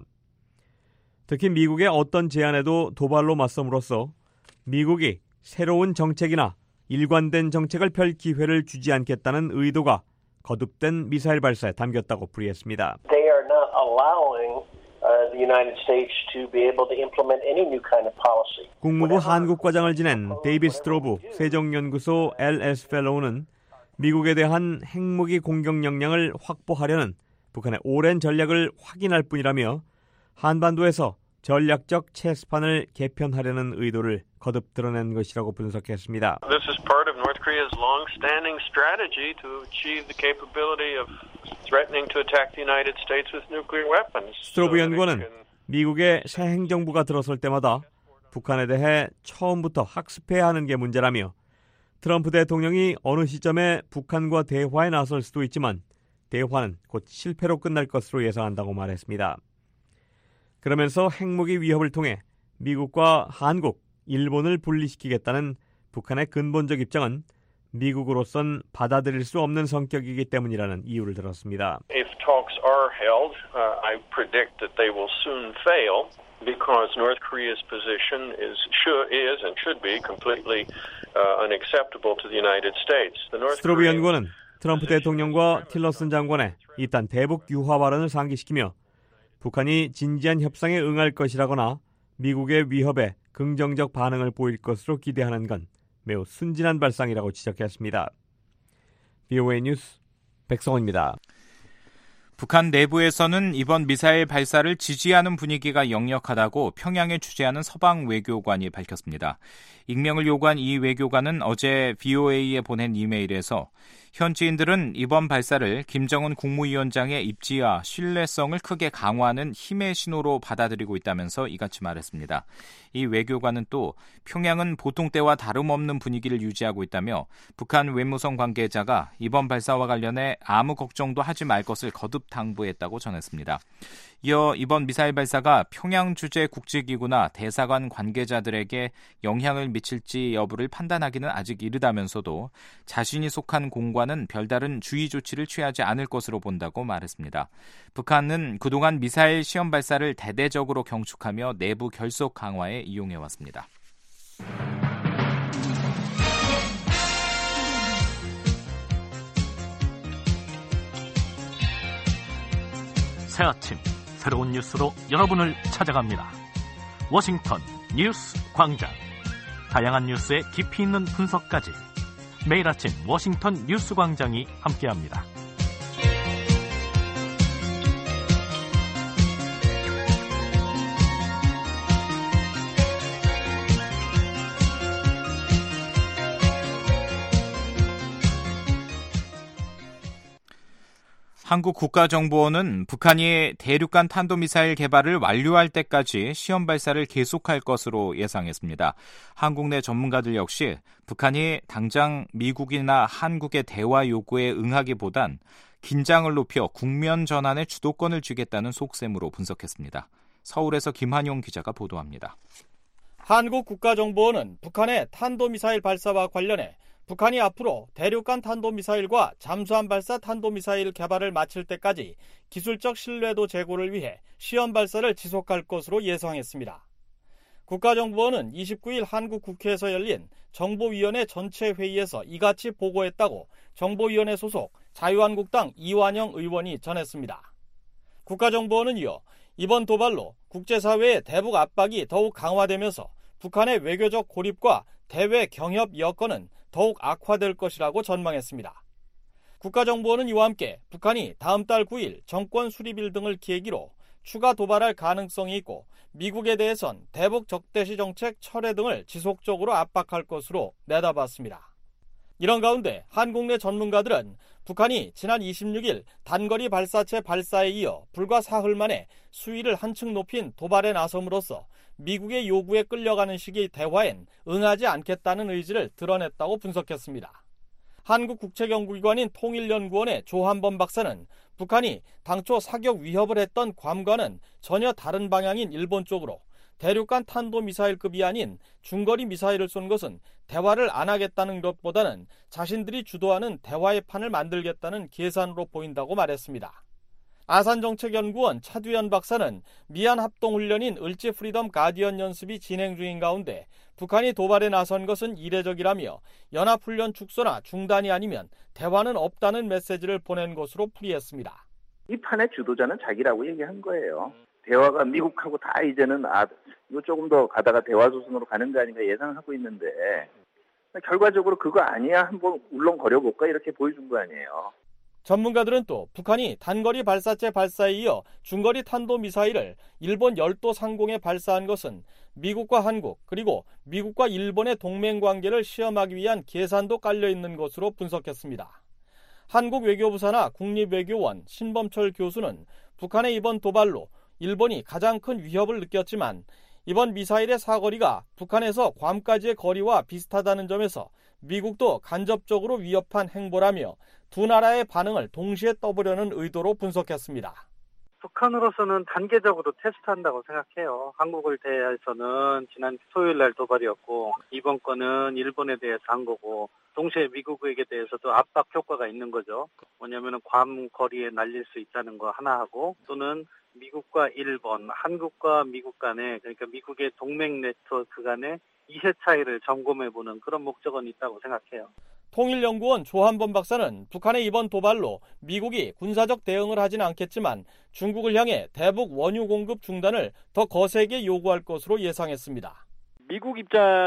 특히 미국의 어떤 제안에도 도발로 맞섬으로써 미국이 새로운 정책이나 일관된 정책을 펼 기회를 주지 않겠다는 의도가 거듭된 미사일 발사에 담겼다고 풀이했습니다. They are not allowing uh, the United States to be able to implement any new kind of policy. 국무부 한국과장을 지낸 데이빗 스트로브 세종연구소 엘에스 펠로우는 미국에 대한 핵무기 공격 역량을 확보하려는 북한의 오랜 전략을 확인할 뿐이라며 한반도에서 전략적 체스판을 개편하려는 의도를 거듭 드러낸 것이라고 분석했습니다. This is part of North Korea's long-standing strategy to achieve the capability of threatening to attack the United States with nuclear weapons. 스트로브 연구원은 미국의 새 행정부가 들어설 때마다 북한에 대해 처음부터 학습해야 하는 게 문제라며 트럼프 대통령이 어느 시점에 북한과 대화에 나설 수도 있지만 대화는 곧 실패로 끝날 것으로 예상한다고 말했습니다. 그러면서 핵무기 위협을 통해 미국과 한국, 일본을 분리시키겠다는 북한의 근본적 입장은 미국으로선 받아들일 수 없는 성격이기 때문이라는 이유를 들었습니다. If talks are held, uh, I predict that they will soon fail because North Korea's position is should is and should be completely uh, unacceptable to the United States. The North 스트로브 연구원은 트럼프 대통령과 틸러슨 장관의 이딴 대북 유화 발언을 상기시키며 북한이 진지한 협상에 응할 것이라거나 미국의 위협에 긍정적 반응을 보일 것으로 기대하는 건 매우 순진한 발상이라고 지적했습니다. 브이오에이 뉴스 백성원입니다. 북한 내부에서는 이번 미사일 발사를 지지하는 분위기가 역력하다고 평양에 주재하는 서방 외교관이 밝혔습니다. 익명을 요구한 이 외교관은 어제 브이오에이에 보낸 이메일에서 현지인들은 이번 발사를 김정은 국무위원장의 입지와 신뢰성을 크게 강화하는 힘의 신호로 받아들이고 있다면서 이같이 말했습니다. 이 외교관은 또 평양은 보통 때와 다름없는 분위기를 유지하고 있다며 북한 외무성 관계자가 이번 발사와 관련해 아무 걱정도 하지 말 것을 거듭 당부했다고 전했습니다. 이어 이번 미사일 발사가 평양 주재 국제기구나 대사관 관계자들에게 영향을 미칠지 여부를 판단하기는 아직 이르다면서도 자신이 속한 공관은 별다른 주의 조치를 취하지 않을 것으로 본다고 말했습니다. 북한은 그동안 미사일 시험 발사를 대대적으로 경축하며 내부 결속 강화에 이용해왔습니다. 새 아침 새로운 뉴스로 여러분을 찾아갑니다. 워싱턴 뉴스 광장. 다양한 뉴스의 깊이 있는 분석까지 매일 아침 워싱턴 뉴스 광장이 함께합니다. 한국 국가정보원은 북한이 대륙간 탄도미사일 개발을 완료할 때까지 시험 발사를 계속할 것으로 예상했습니다. 한국 내 전문가들 역시 북한이 당장 미국이나 한국의 대화 요구에 응하기보단 긴장을 높여 국면 전환에 주도권을 쥐겠다는 속셈으로 분석했습니다. 서울에서 김한용 기자가 보도합니다. 한국 국가정보원은 북한의 탄도미사일 발사와 관련해 북한이 앞으로 대륙간 탄도미사일과 잠수함 발사 탄도미사일 개발을 마칠 때까지 기술적 신뢰도 제고를 위해 시험 발사를 지속할 것으로 예상했습니다. 국가정보원은 이십구일 한국 국회에서 열린 정보위원회 전체 회의에서 이같이 보고했다고 정보위원회 소속 자유한국당 이완영 의원이 전했습니다. 국가정보원은 이어 이번 도발로 국제사회의 대북 압박이 더욱 강화되면서 북한의 외교적 고립과 대외 경협 여건은 더욱 악화될 것이라고 전망했습니다. 국가정보원은 이와 함께 북한이 다음 달 구일 정권 수립일 등을 계기로 추가 도발할 가능성이 있고 미국에 대해선 대북 적대시 정책 철회 등을 지속적으로 압박할 것으로 내다봤습니다. 이런 가운데 한국 내 전문가들은 북한이 지난 이십육일 단거리 발사체 발사에 이어 불과 사흘 만에 수위를 한층 높인 도발에 나섬으로써 미국의 요구에 끌려가는 시기 대화엔 응하지 않겠다는 의지를 드러냈다고 분석했습니다. 한국국책연구기관인 통일연구원의 조한범 박사는 북한이 당초 사격 위협을 했던 괌과는 전혀 다른 방향인 일본 쪽으로 대륙간 탄도미사일급이 아닌 중거리 미사일을 쏜 것은 대화를 안 하겠다는 것보다는 자신들이 주도하는 대화의 판을 만들겠다는 계산으로 보인다고 말했습니다. 아산정책연구원 차두현 박사는 미얀 합동훈련인 을지 프리덤 가디언 연습이 진행 중인 가운데 북한이 도발에 나선 것은 이례적이라며 연합훈련 축소나 중단이 아니면 대화는 없다는 메시지를 보낸 것으로 풀이했습니다. 이 판의 주도자는 자기라고 얘기한 거예요. 대화가 미국하고 다 이제는 아 이거 조금 더 가다가 대화 조선으로 가는 거 아닌가 예상하고 있는데 결과적으로 그거 아니야 한번 울렁거려볼까 이렇게 보여준 거 아니에요. 전문가들은 또 북한이 단거리 발사체 발사에 이어 중거리 탄도미사일을 일본 열도 상공에 발사한 것은 미국과 한국 그리고 미국과 일본의 동맹관계를 시험하기 위한 계산도 깔려있는 것으로 분석했습니다. 한국 외교부 산하 국립외교원 신범철 교수는 북한의 이번 도발로 일본이 가장 큰 위협을 느꼈지만 이번 미사일의 사거리가 북한에서 괌까지의 거리와 비슷하다는 점에서 미국도 간접적으로 위협한 행보라며 두 나라의 반응을 동시에 떠보려는 의도로 분석했습니다. 북한으로서는 단계적으로 테스트한다고 생각해요. 한국을 대해서는 지난 토요일 날 도발이었고 이번 건은 일본에 대해서 한 거고 동시에 미국에게 대해서도 압박 효과가 있는 거죠. 뭐냐면은 괌 거리에 날릴 수 있다는 거 하나 하고 또는 미국과 일본, 한국과 미국 간에 그러니까 미국의 동맹 네트워크 간의 이세 차이를 점검해보는 그런 목적은 있다고 생각해요. 통일연구원 조한범 박사는 북한의 이번 도발로 미국이 군사적 대응을 하진 않겠지만 중국을 향해 대북 원유 공급 중단을 더 거세게 요구할 것으로 예상했습니다. 미국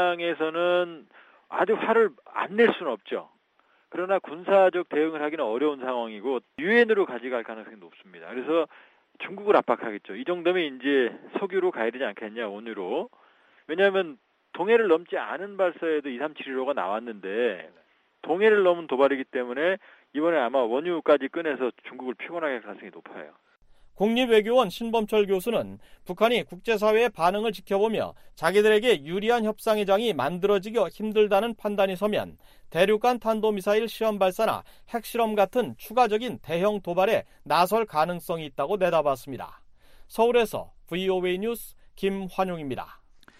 입장에서는 아주 화를 안 낼 수는 없죠. 그러나 군사적 대응을 하기는 어려운 상황이고 유엔으로 가져갈 가능성이 높습니다. 그래서 중국을 압박하겠죠. 이 정도면 이제 석유로 가야 되지 않겠냐, 원유로. 왜냐하면 동해를 넘지 않은 발사에도 이삼칠일오가 나왔는데 동해를 넘은 도발이기 때문에 이번에 아마 원유까지 꺼내서 중국을 피곤하게 할 가능성이 높아요. 국립외교원 신범철 교수는 북한이 국제사회의 반응을 지켜보며 자기들에게 유리한 협상의 장이 만들어지기 힘들다는 판단이 서면 대륙간 탄도미사일 시험 발사나 핵실험 같은 추가적인 대형 도발에 나설 가능성이 있다고 내다봤습니다. 서울에서 브이오에이 뉴스 김환용입니다.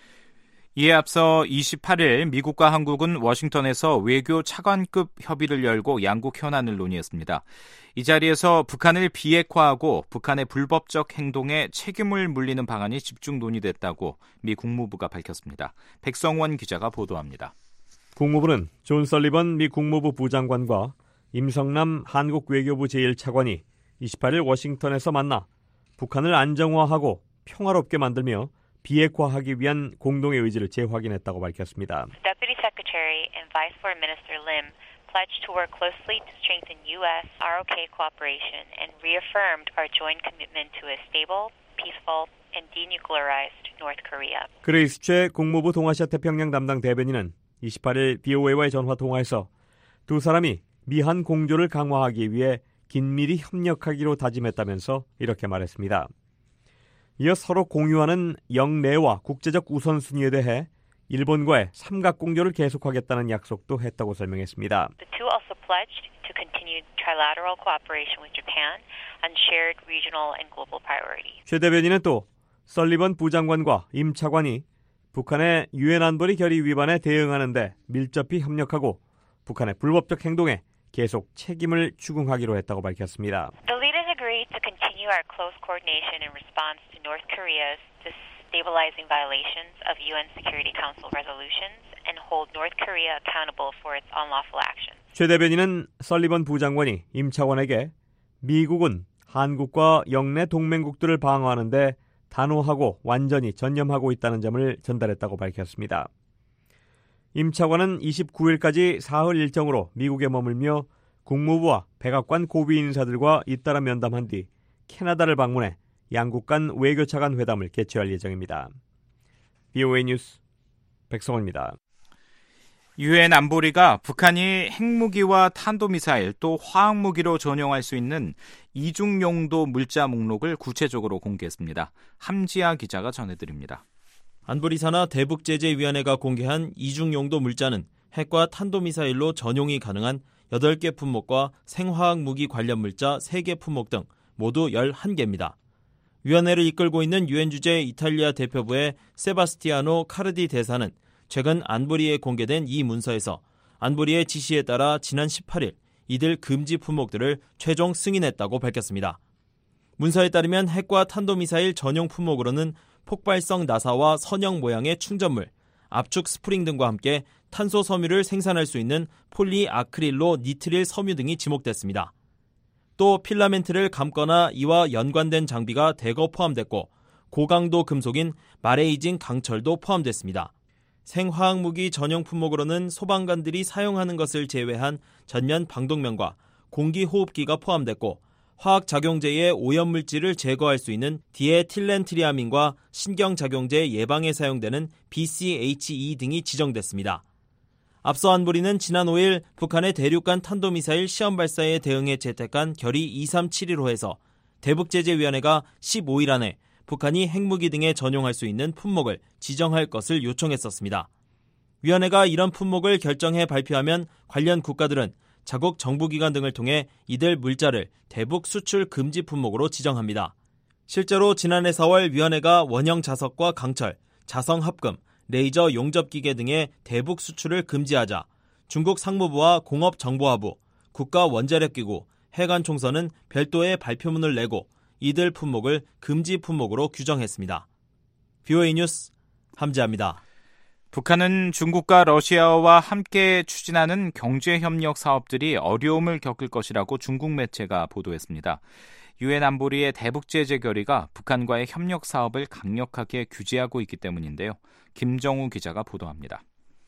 이에 앞서 이십팔일 미국과 한국은 워싱턴에서 외교 차관급 협의를 열고 양국 현안을 논의했습니다. 이 자리에서 북한을 비핵화하고 북한의 불법적 행동에 책임을 물리는 방안이 집중 논의됐다고 미 국무부가 밝혔습니다. 백성원 기자가 보도합니다. 국무부는 존 설리번 미 국무부 부장관과 임성남 한국 외교부 제일 차관이 이십팔일 워싱턴에서 만나 북한을 안정화하고 평화롭게 만들며 비핵화하기 위한 공동의 의지를 재확인했다고 밝혔습니다. Deputy Secretary and Vice Foreign Minister Lim pledged to work closely to strengthen U S R O K cooperation and reaffirmed our joint commitment to a stable, peaceful, and denuclearized North Korea. 그레이스 최 국무부 동아시아 태평양 담당 대변인은 이십팔일 비오에이와의 전화 통화에서 두 사람이 미한 공조를 강화하기 위해 긴밀히 협력하기로 다짐했다면서 이렇게 말했습니다. 이어 서로 공유하는 영내와 국제적 우선순위에 대해 일본과의 삼각공조를 계속하겠다는 약속도 했다고 설명했습니다. The two also pledged to continue trilateral cooperation with Japan on shared regional and global priorities. 최 대변인은 또 설리번 부장관과 임 차관이 북한의 유엔 안보리 결의 위반에 대응하는 데 밀접히 협력하고 북한의 불법적 행동에 계속 책임을 추궁하기로 했다고 밝혔습니다. The leaders agreed to continue our close coordination in response to North Korea's destabilizing violations of U N Security Council resolutions and hold North Korea accountable for its unlawful actions. 최 대변인은 설리번 부장관이 임 차관에게 미국은 한국과 영내 동맹국들을 방어하는 데 단호하고 완전히 전념하고 있다는 점을 전달했다고 밝혔습니다. 임 차관은 이십구일까지 사흘 일정으로 미국에 머물며 국무부와 백악관 고위 인사들과 잇따라 면담한 뒤 캐나다를 방문해 양국 간 외교차관 회담을 개최할 예정입니다. 브이오에이 뉴스 백성원입니다. 유엔 안보리가 북한이 핵무기와 탄도미사일 또 화학무기로 전용할 수 있는 이중용도 물자 목록을 구체적으로 공개했습니다. 함지아 기자가 전해드립니다. 안보리 산하 대북제재위원회가 공개한 이중용도 물자는 핵과 탄도미사일로 전용이 가능한 여덟 개 품목과 생화학무기 관련 물자 세 개 품목 등 모두 열한 개입니다. 위원회를 이끌고 있는 유엔 주재 이탈리아 대표부의 세바스티아노 카르디 대사는 최근 안보리에 공개된 이 문서에서 안보리의 지시에 따라 지난 십팔 일 이들 금지 품목들을 최종 승인했다고 밝혔습니다. 문서에 따르면 핵과 탄도미사일 전용 품목으로는 폭발성 나사와 선형 모양의 충전물, 압축 스프링 등과 함께 탄소 섬유를 생산할 수 있는 폴리아크릴로 니트릴 섬유 등이 지목됐습니다. 또 필라멘트를 감거나 이와 연관된 장비가 대거 포함됐고 고강도 금속인 마레이징 강철도 포함됐습니다. 생화학무기 전용 품목으로는 소방관들이 사용하는 것을 제외한 전면 방독면과 공기호흡기가 포함됐고 화학작용제의 오염물질을 제거할 수 있는 디에틸렌트리아민과 신경작용제 예방에 사용되는 비씨에이치이 등이 지정됐습니다. 앞서 안보리는 지난 오 일 북한의 대륙간 탄도미사일 시험 발사에 대응해 채택한 결의 이삼칠일호에서 대북제재위원회가 십오 일 안에 북한이 핵무기 등에 전용할 수 있는 품목을 지정할 것을 요청했었습니다. 위원회가 이런 품목을 결정해 발표하면 관련 국가들은 자국 정부기관 등을 통해 이들 물자를 대북 수출 금지 품목으로 지정합니다. 실제로 지난해 사월 위원회가 원형 자석과 강철, 자성합금, 레이저 용접기계 등의 대북 수출을 금지하자 중국 상무부와 공업정보화부, 국가원자력기구, 해관총선은 별도의 발표문을 내고 이들 품목을 금지 품목으로 규정했습니다. 비오에이 뉴스 함지아입니다. 북한은 중국과 러시아와 함께 추진하는 경제협력 사업들이 어려움을 겪을 것이라고 중국 매체가 보도했습니다. 유엔 안보리의 대북제재 결의가 북한과의 협력 사업을 강력하게 규제하고 있기 때문인데요. 김정우 기자가 보도합니다.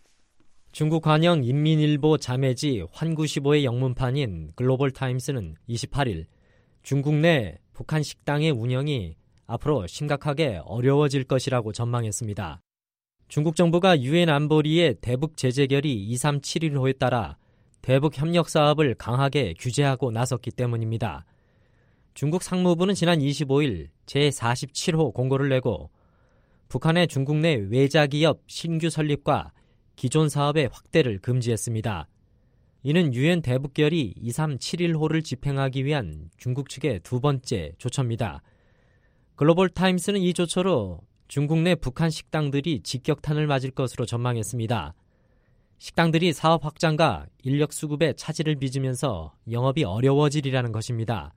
중국 관영 인민일보 자매지 환구시보의 영문판인 글로벌타임스는 이십팔 일 중국 내 북한 식당의 운영이 앞으로 심각하게 어려워질 것이라고 전망했습니다. 중국 정부가 유엔 안보리의 대북 제재 결의 이삼칠일호에 따라 대북 협력 사업을 강하게 규제하고 나섰기 때문입니다. 중국 상무부는 지난 이십오 일 제사십칠호 공고를 내고 북한의 중국 내 외자 기업 신규 설립과 기존 사업의 확대를 금지했습니다. 이는 유엔 대북 결의 이삼칠일호를 집행하기 위한 중국 측의 두 번째 조처입니다. 글로벌타임스는 이 조처로 중국 내 북한 식당들이 직격탄을 맞을 것으로 전망했습니다. 식당들이 사업 확장과 인력 수급에 차질을 빚으면서 영업이 어려워지리라는 것입니다.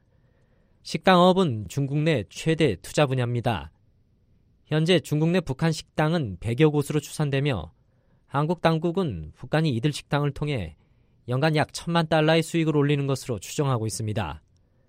식당업은 중국 내 최대 투자 분야입니다. 현재 중국 내 북한 식당은 백여 곳으로 추산되며 한국 당국은 북한이 이들 식당을 통해 연간 약 천만 달러의 수익을 올리는 것으로 추정하고 있습니다.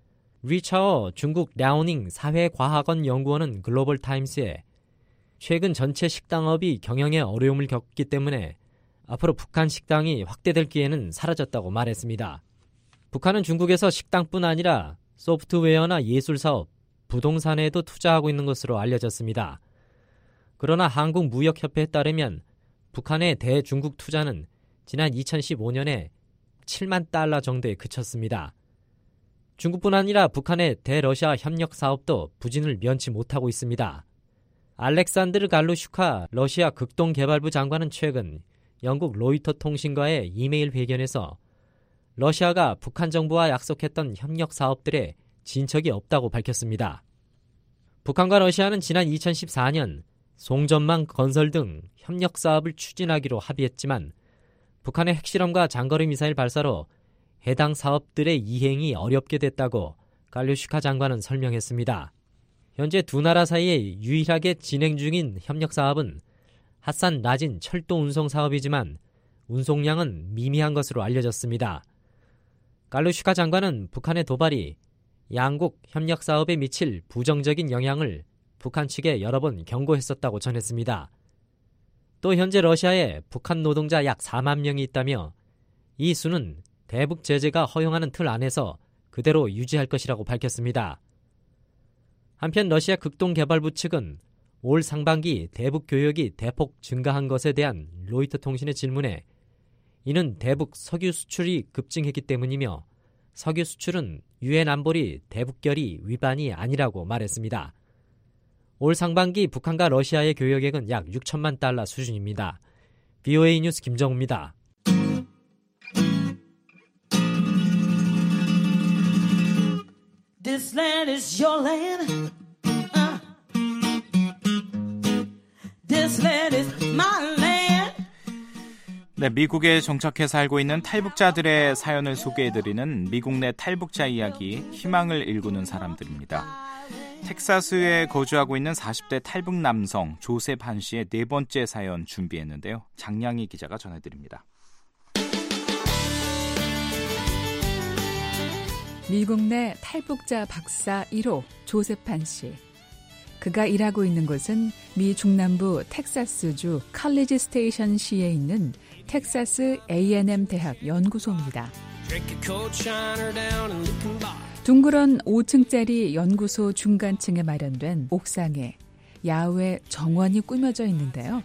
리차오 중국 랴오닝 사회과학원 연구원은 글로벌타임스에 최근 전체 식당업이 경영에 어려움을 겪기 때문에 앞으로 북한 식당이 확대될 기회는 사라졌다고 말했습니다. 북한은 중국에서 식당뿐 아니라 소프트웨어나 예술사업, 부동산에도 투자하고 있는 것으로 알려졌습니다. 그러나 한국무역협회에 따르면 북한의 대중국 투자는 지난 이천십오 년에 칠만 달러 정도에 그쳤습니다. 중국뿐 아니라 북한의 대러시아 협력 사업도 부진을 면치 못하고 있습니다. 알렉산드르 갈루슈카 러시아 극동개발부 장관은 최근 영국 로이터 통신과의 이메일 회견에서 러시아가 북한 정부와 약속했던 협력 사업들에 진척이 없다고 밝혔습니다. 북한과 러시아는 지난 이천십사 년 송전망 건설 등 협력 사업을 추진하기로 합의했지만 북한의 핵실험과 장거리 미사일 발사로 해당 사업들의 이행이 어렵게 됐다고 갈루슈카 장관은 설명했습니다. 현재 두 나라 사이에 유일하게 진행 중인 협력 사업은 핫산 라진 철도 운송 사업이지만 운송량은 미미한 것으로 알려졌습니다. 갈루슈카 장관은 북한의 도발이 양국 협력 사업에 미칠 부정적인 영향을 북한 측에 여러 번 경고했었다고 전했습니다. 또 현재 러시아에 북한 노동자 약 사만 명이 있다며 이 수는 대북 제재가 허용하는 틀 안에서 그대로 유지할 것이라고 밝혔습니다. 한편 러시아 극동개발부 측은 올 상반기 대북 교역이 대폭 증가한 것에 대한 로이터 통신의 질문에 이는 대북 석유 수출이 급증했기 때문이며 석유 수출은 유엔 안보리 대북결의 위반이 아니라고 말했습니다. 올 상반기 북한과 러시아의 교역액은 약 육천만 달러 수준입니다. 브이오에이 뉴스 김정우입니다. This land is your land. Uh. This land is my land. 네, 미국에 정착해 살고 있는 탈북자들의 사연을 소개해드리는 미국 내 탈북자 이야기, 희망을 일구는 사람들입니다. 텍사스에 거주하고 있는 사십 대 탈북 남성 조셉 한 씨의 네 번째 사연 준비했는데요. 장량희 기자가 전해드립니다. 미국 내 탈북자 박사 일 호 조셉 한 씨. 그가 일하고 있는 곳은 미 중남부 텍사스주 칼리지 스테이션 시에 있는 텍사스 에이 앤 엠 대학 연구소입니다. 둥그런 오 층짜리 연구소 중간층에 마련된 옥상에 야외 정원이 꾸며져 있는데요.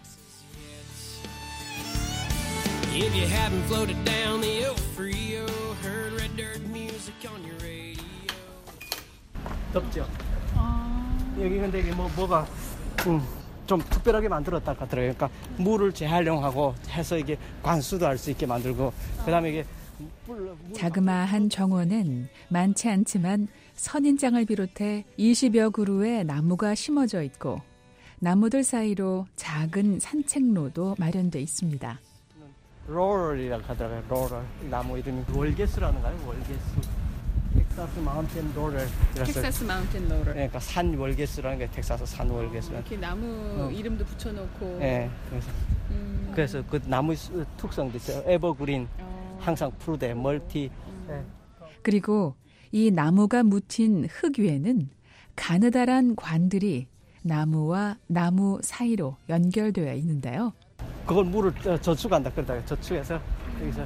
덥죠. 아... 여기 근데 이게 뭐 뭐가 음, 좀 특별하게 만들었다 같더라고요. 그러니까 물을 재활용하고 해서 이게 관수도 할 수 있게 만들고 그다음에 이게 물, 물... 자그마한 정원은 많지 않지만 선인장을 비롯해 이십여 그루의 나무가 심어져 있고 나무들 사이로 작은 산책로도 마련돼 있습니다. 로럴이라고 하더라고요. 로럴. 나무 이름이 월게스라는 거예요. 월게스. 텍사스 마운틴 로럴. 텍사스 마운틴 로럴. 네, 그러니까 산 월게스라는 게 텍사스 산 월게스. 어, 이렇게 나무 어. 이름도 붙여놓고. 네, 그래서 음. 그래서 그 나무 특성도 있어요. 에버그린, 어. 항상 푸르데, 멀티. 음. 네. 그리고 이 나무가 묻힌 흙 위에는 가느다란 관들이 나무와 나무 사이로 연결되어 있는데요. 그걸 물을 저축한다 그러다가 저축해서 여기서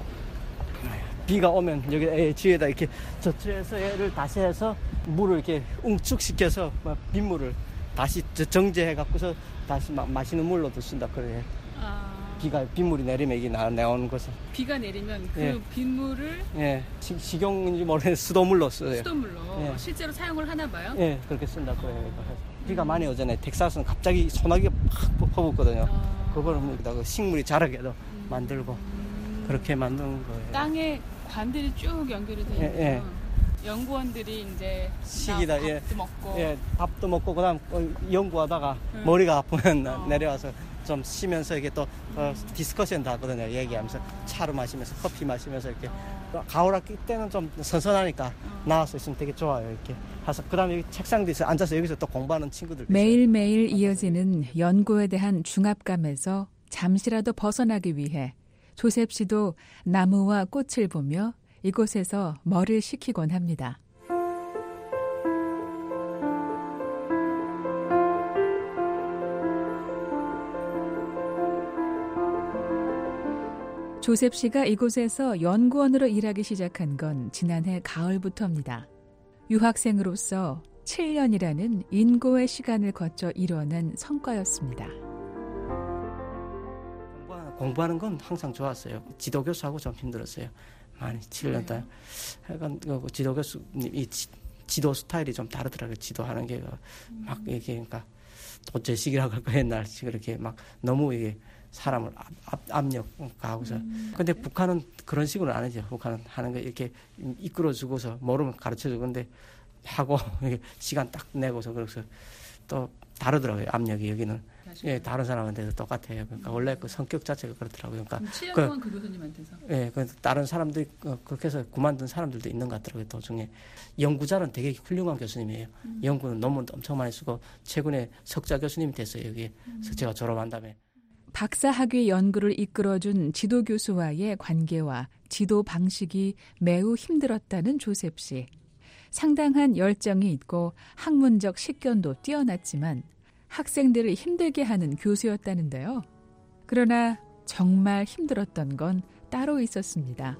비가 오면 여기 뒤에다 이렇게 저축해서 얘를 다시 해서 물을 이렇게 웅축시켜서 빗물을 다시 정제해 갖고서 다시 마, 마시는 물로도 쓴다 그래요. 아... 비가 빗물이 내리면 이게 나 나오는 것은 비가 내리면 그 예. 빗물을 예 시, 식용인지 모르겠는데 수도물로 써요. 수도물로 예. 실제로 사용을 하나 봐요. 예 그렇게 쓴다 그래요. 음. 비가 많이 오잖아요. 텍사스는 갑자기 소나기가 팍 퍼붓거든요. 아... 그거를 식물이 자라게도 음... 만들고 그렇게 만든 거예요. 땅에 관들이 쭉 연결이 되어 있고 예, 예. 연구원들이 이제 시기다 밥도 예. 먹고 예, 밥도 먹고 그다음 연구하다가 음. 머리가 아프면 어. 내려와서 좀 쉬면서 이게 또 어, 디스커션도 하거든요. 얘기하면서 어. 차를 마시면서 커피 마시면서 이렇게 어. 가을 학기 때는 좀 선선하니까 어. 나와서 있으면 되게 좋아요. 이렇게 해서 그다음에 여기 책상도 있어요. 앉아서 여기서 또 공부하는 친구들 매일매일 이어지는 연구에 대한 중압감에서 잠시라도 벗어나기 위해 조셉 씨도 나무와 꽃을 보며 이곳에서 뭐를 식히곤 합니다. 조셉 씨가 이곳에서 연구원으로 일하기 시작한 건 지난해 가을부터입니다. 유학생으로서 칠 년이라는 인고의 시간을 거쳐 이뤄낸 성과였습니다. 공부하는 건 항상 좋았어요. 지도교수하고 좀 힘들었어요. 많이 칠 년 동안. 하여간 지도교수님 이 지도 스타일이 좀 다르더라고요. 지도하는 게 막 이게 그러니까 도제식이라고 할까 옛날 그렇게 막 너무 이게 사람을 압, 압, 압력 가하고서. 음. 근데 북한은 그런 식으로 안 하죠. 북한은 하는 거 이렇게 이끌어주고서 모르면 가르쳐주고 근데 하고 시간 딱 내고서 그래서 또 다르더라고요. 압력이 여기는. 예, 다른 사람한테도 똑같아요. 그러니까 음. 원래 그 성격 자체가 그렇더라고요. 그러니까 칠 년 동안 그, 그 교수님한테서. 예, 그 다른 사람들 그렇게 해서 그만둔 사람들도 있는 것 같더라고요. 도중에 연구자는 되게 훌륭한 교수님이에요. 음. 연구는 논문도 엄청 많이 쓰고 최근에 석자 교수님이 됐어요. 여기 음. 제가 졸업한 다음에. 박사학위 연구를 이끌어준 지도 교수와의 관계와 지도 방식이 매우 힘들었다는 조셉 씨. 상당한 열정이 있고 학문적 식견도 뛰어났지만 학생들을 힘들게 하는 교수였다는데요. 그러나 정말 힘들었던 건 따로 있었습니다.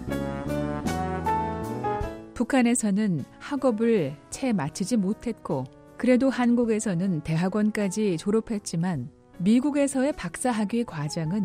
북한에서는 학업을 채 마치지 못했고 그래도 한국에서는 대학원까지 졸업했지만 미국에서의 박사학위 과정은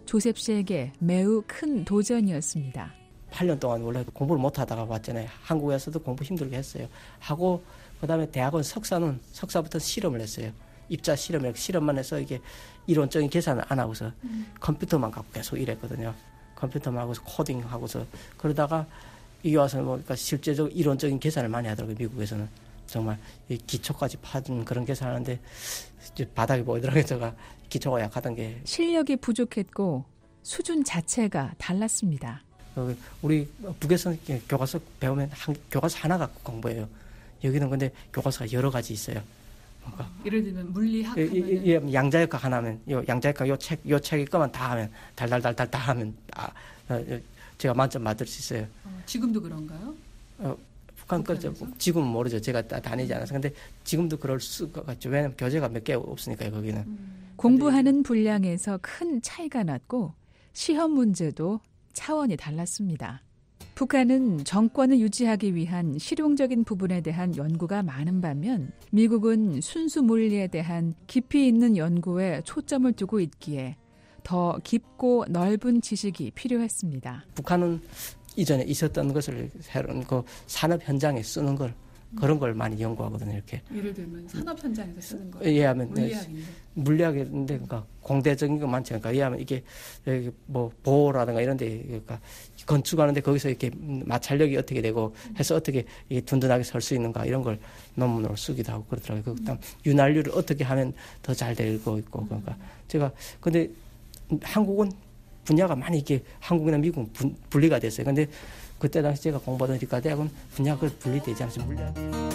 조셉 씨에게 매우 큰 도전이었습니다. 팔 년 동안 원래 공부를 못하다가 왔잖아요. 한국에서도 공부 힘들게 했어요. 하고 그다음에 대학원 석사는 석사부터 실험을 했어요. 입자 실험을 실험만 해서 이게 이론적인 계산을 안 하고서 음. 컴퓨터만 갖고 계속 일했거든요. 컴퓨터만 하고서 코딩하고서 그러다가 이게 와서 뭐 그러니까 실제적 이론적인 계산을 많이 하더라고요. 미국에서는 정말 이 기초까지 파는 그런 계산하는데 이제 바닥이 보이더라고요. 제가 기초가 약하던 게 실력이 부족했고 수준 자체가 달랐습니다. 우리 북에서는 교과서 배우면 한, 교과서 하나 갖고 공부해요. 여기는 근데 교과서가 여러 가지 있어요. 그러니까 예를 들면 물리학 예, 예, 양자역학 하나면 요 양자역학 요 책 요 책이 거만 다 하면 달달달달 다 하면 아, 어, 제가 만점 받을 수 있어요. 어, 지금도 그런가요? 어, 북한 거죠. 지금은 모르죠. 제가 다 다니지 않아서. 근데 지금도 그럴 수가 같죠. 왜냐하면 교재가 몇 개 없으니까요. 거기는. 음. 공부하는 분량에서 큰 차이가 났고 시험 문제도 차원이 달랐습니다. 북한은 정권을 유지하기 위한 실용적인 부분에 대한 연구가 많은 반면 미국은 순수 물리에 대한 깊이 있는 연구에 초점을 두고 있기에 더 깊고 넓은 지식이 필요했습니다. 북한은 이전에 있었던 것을 새로운 그 산업 현장에 쓰는 걸 그런 걸 많이 연구하거든요. 이렇게. 예를 들면 산업 현장에서 쓰는 거. 예하면 물리학인데. 물리학인데 그러니까 공대적인 거 많지 않을까. 예하면 이게 뭐 보호라든가 이런데 그러니까 건축하는데 거기서 이렇게 마찰력이 어떻게 되고 해서 어떻게 이게 든든하게 설 수 있는가 이런 걸 논문으로 쓰기도 하고 그러더라고요. 그다음 윤활유를 어떻게 하면 더 잘 되고 있고 그러니까 제가 근데 한국은 분야가 많이 이렇게 한국이나 미국은 분, 분리가 됐어요. 근데 그때 당시 제가 공부하던理科대학은 분야가 분리되지 않습니다.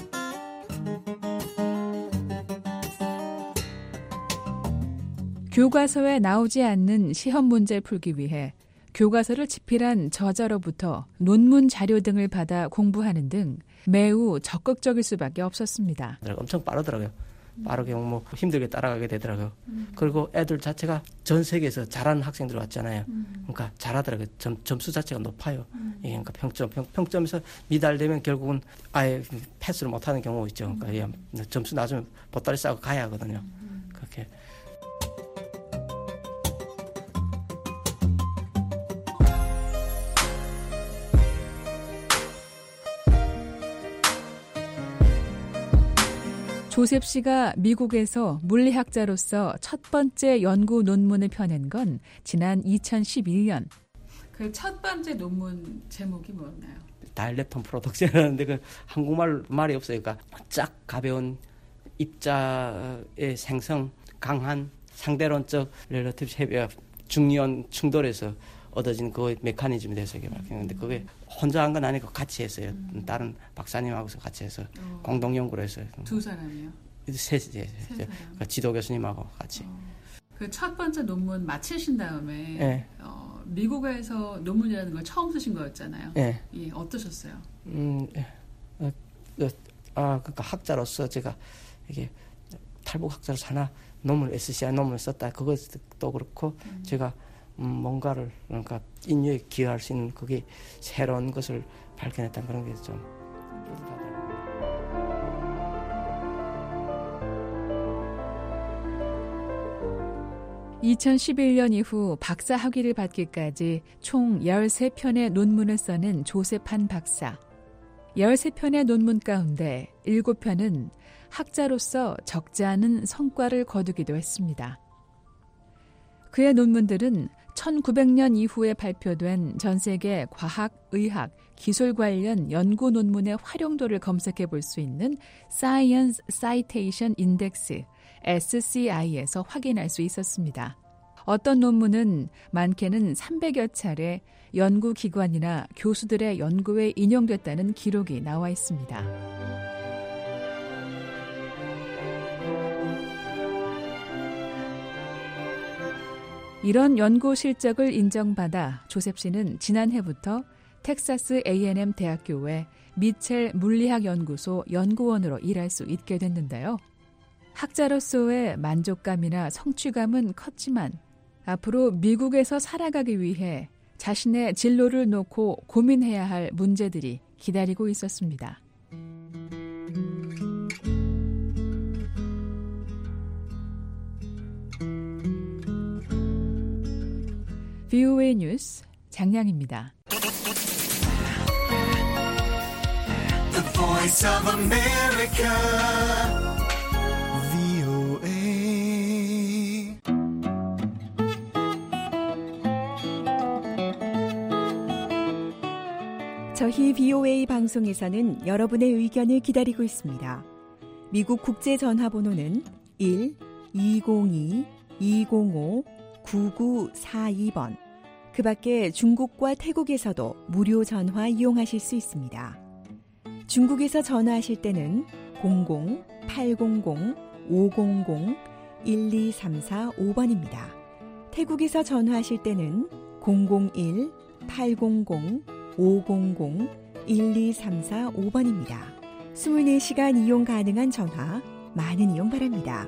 교과서에 나오지 않는 시험 문제를 풀기 위해 교과서를 집필한 저자로부터 논문 자료 등을 받아 공부하는 등 매우 적극적일 수밖에 없었습니다. 엄청 빠르더라고요. 빠르게 뭐 힘들게 따라가게 되더라고요. 음. 그리고 애들 자체가 전 세계에서 잘하는 학생들 왔잖아요. 음. 그러니까 잘하더라고요. 점, 점수 자체가 높아요. 음. 예, 그러니까 평점, 평, 평점에서 미달되면 결국은 아예 패스를 못하는 경우가 있죠. 그러니까 음. 예, 점수 낮으면 보따리 싸고 가야 하거든요. 음. 그렇게. 조셉 씨가 미국에서 물리학자로서 첫 번째 연구 논문을 펴낸 건 지난 이천십일 년. 그 첫 번째 논문 제목이 뭐였나요? 다일렉트론 프로덕션이라는데 그 한국말 말이 없어요. 그러니까 짝 가벼운 입자의 생성 강한 상대론적 렐러티브 헤비와 중이온 충돌에서 얻어진 그 메커니즘에 대해서 이게 밝혔는데 그게 혼자 한 건 아니고 같이 했어요. 음. 다른 박사님하고서 같이 해서 어. 공동 연구를 했어요. 두 사람이요? 세, 세, 세, 세 그 지도 교수님하고 같이. 어. 그 첫 번째 논문 마치신 다음에 네. 어, 미국에서 논문이라는 걸 처음 쓰신 거였잖아요. 네. 예, 어떠셨어요? 음, 어, 어, 아, 그러니까 학자로서 제가 이게 탈북 학자로서 하나 논문 에스씨아이 논문을 썼다. 그것도 그렇고 음. 제가 음, 뭔가를 그러니까 인류에 기여할 수 있는 그게 새로운 것을 발견했다는 그런 게 좀 뿌듯하더라고요. 이천십일 년 이후 박사 학위를 받기까지 총 열세 편의 논문을 써낸 조셉 한 박사. 열세 편의 논문 가운데 일곱 편은 학자로서 적지 않은 성과를 거두기도 했습니다. 그의 논문들은 천구백 년 이후에 발표된 전 세계 과학, 의학, 기술 관련 연구 논문의 활용도를 검색해 볼 수 있는 Science Citation Index, 에스씨아이에서 확인할 수 있었습니다. 어떤 논문은 많게는 삼백여 차례 연구기관이나 교수들의 연구에 인용됐다는 기록이 나와 있습니다. 이런 연구 실적을 인정받아 조셉 씨는 지난해부터 텍사스 에이앤엠 대학교의 미첼 물리학연구소 연구원으로 일할 수 있게 됐는데요. 학자로서의 만족감이나 성취감은 컸지만 앞으로 미국에서 살아가기 위해 자신의 진로를 놓고 고민해야 할 문제들이 기다리고 있었습니다. 브이오에이 뉴스 장량입니다. The Voice of America, 브이오에이. 저희 브이오에이 방송에서는 여러분의 의견을 기다리고 있습니다. 미국 국제 전화번호는 일 이공이 이공오 구구사이 번. 그 밖에 중국과 태국에서도 무료 전화 이용하실 수 있습니다. 중국에서 전화하실 때는 공공 팔공공 오공공 일이삼사오 번입니다. 태국에서 전화하실 때는 공공일 팔공공 오공공 일이삼사오 번입니다. 이십사 시간 이용 가능한 전화 많은 이용 바랍니다.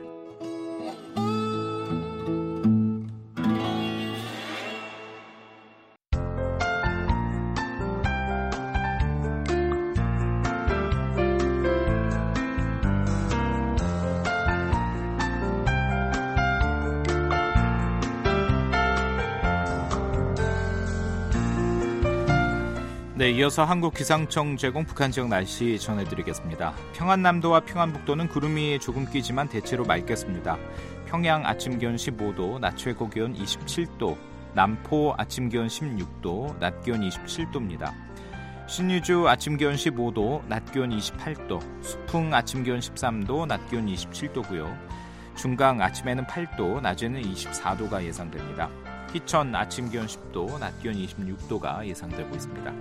네, 이어서 한국기상청 제공 북한 지역 날씨 전해드리겠습니다. 평안남도와 평안북도는 구름이 조금 끼지만 대체로 맑겠습니다. 평양 아침 기온 십오 도, 낮 최고 기온 이십칠 도, 남포 아침 기온 십육 도, 낮 기온 이십칠 도입니다. 신의주 아침 기온 십오 도, 낮 기온 이십팔 도, 수풍 아침 기온 십삼 도, 낮 기온 이십칠 도고요. 중강 아침에는 팔 도, 낮에는 이십사 도가 예상됩니다. 희천 아침 기온 십 도, 낮 기온 이십육 도가 예상되고 있습니다.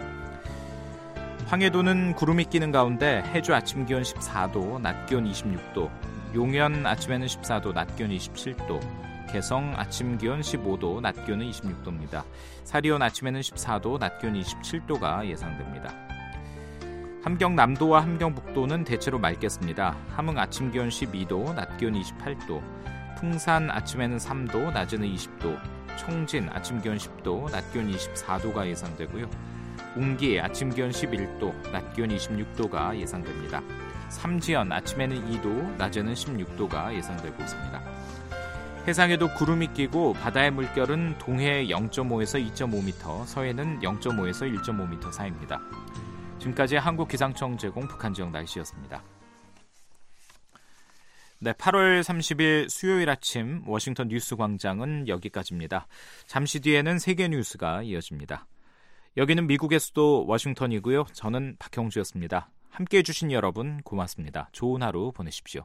황해도는 구름이 끼는 가운데 해주 아침 기온 십사 도, 낮 기온 이십육 도, 용현 아침에는 십사 도, 낮 기온 이십칠 도, 개성 아침 기온 십오 도, 낮 기온은 이십육 도입니다. 사리온 아침에는 십사 도, 낮 기온 이십칠 도가 예상됩니다. 함경 남도와 함경 북도는 대체로 맑겠습니다. 함흥 아침 기온 십이 도, 낮 기온 이십팔 도, 풍산 아침에는 삼 도, 낮에는 이십 도, 청진 아침 기온 십 도, 낮 기온 이십사 도가 예상되고요. 웅기 아침 기온 십일 도, 낮 기온 이십육 도가 예상됩니다. 삼지연 아침에는 이 도, 낮에는 십육 도가 예상되고 있습니다. 해상에도 구름이 끼고 바다의 물결은 동해 영 점 오에서 이 점 오 미터, 서해는 영 점 오에서 일 점 오 미터 사이입니다. 지금까지 한국기상청 제공 북한 지역 날씨였습니다. 네, 팔월 삼십일 수요일 아침 워싱턴 뉴스 광장은 여기까지입니다. 잠시 뒤에는 세계 뉴스가 이어집니다. 여기는 미국의 수도 워싱턴이고요. 저는 박형주였습니다. 함께해 주신 여러분 고맙습니다. 좋은 하루 보내십시오.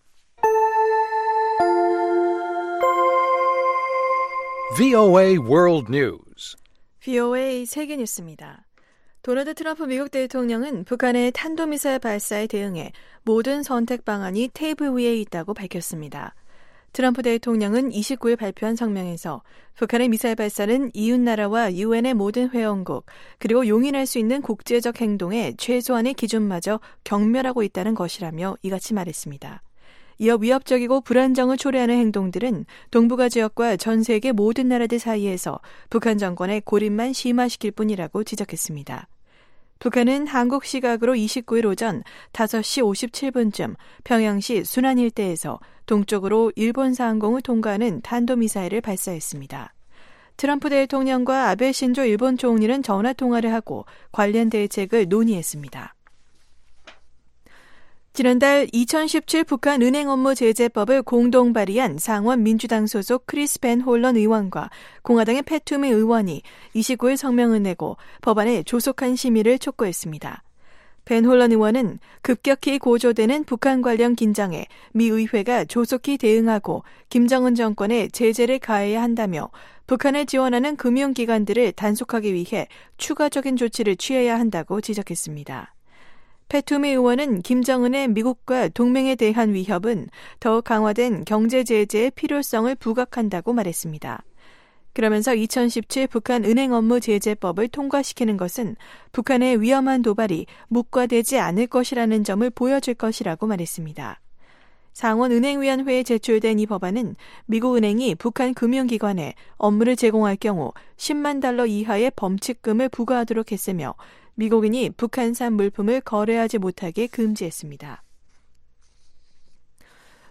브이오에이 World News. 브이오에이 세계 뉴스입니다. 도널드 트럼프 미국 대통령은 북한의 탄도미사일 발사에 대응해 모든 선택 방안이 테이블 위에 있다고 밝혔습니다. 트럼프 대통령은 이십구 일 발표한 성명에서 북한의 미사일 발사는 이웃나라와 유엔의 모든 회원국 그리고 용인할 수 있는 국제적 행동의 최소한의 기준마저 경멸하고 있다는 것이라며 이같이 말했습니다. 이어 위협적이고 불안정을 초래하는 행동들은 동북아 지역과 전 세계 모든 나라들 사이에서 북한 정권의 고립만 심화시킬 뿐이라고 지적했습니다. 북한은 한국 시각으로 이십구 일 오전 다섯 시 오십칠 분쯤 평양시 순안 일대에서 동쪽으로 일본사 항공을 통과하는 탄도미사일을 발사했습니다. 트럼프 대통령과 아베 신조 일본 총리는 전화통화를 하고 관련 대책을 논의했습니다. 지난달 이천십칠 북한 은행 업무 제재법을 공동 발의한 상원 민주당 소속 크리스 벤 홀런 의원과 공화당의 패 투미 의원이 이십구 일 성명을 내고 법안에 조속한 심의를 촉구했습니다. 벤 홀런 의원은 급격히 고조되는 북한 관련 긴장에 미 의회가 조속히 대응하고 김정은 정권에 제재를 가해야 한다며 북한을 지원하는 금융기관들을 단속하기 위해 추가적인 조치를 취해야 한다고 지적했습니다. 패투미 의원은 김정은의 미국과 동맹에 대한 위협은 더욱 강화된 경제 제재의 필요성을 부각한다고 말했습니다. 그러면서 이천십칠 북한 은행 업무 제재법을 통과시키는 것은 북한의 위험한 도발이 묵과되지 않을 것이라는 점을 보여줄 것이라고 말했습니다. 상원 은행위원회에 제출된 이 법안은 미국 은행이 북한 금융기관에 업무를 제공할 경우 십만 달러 이하의 범칙금을 부과하도록 했으며 미국인이 북한산 물품을 거래하지 못하게 금지했습니다.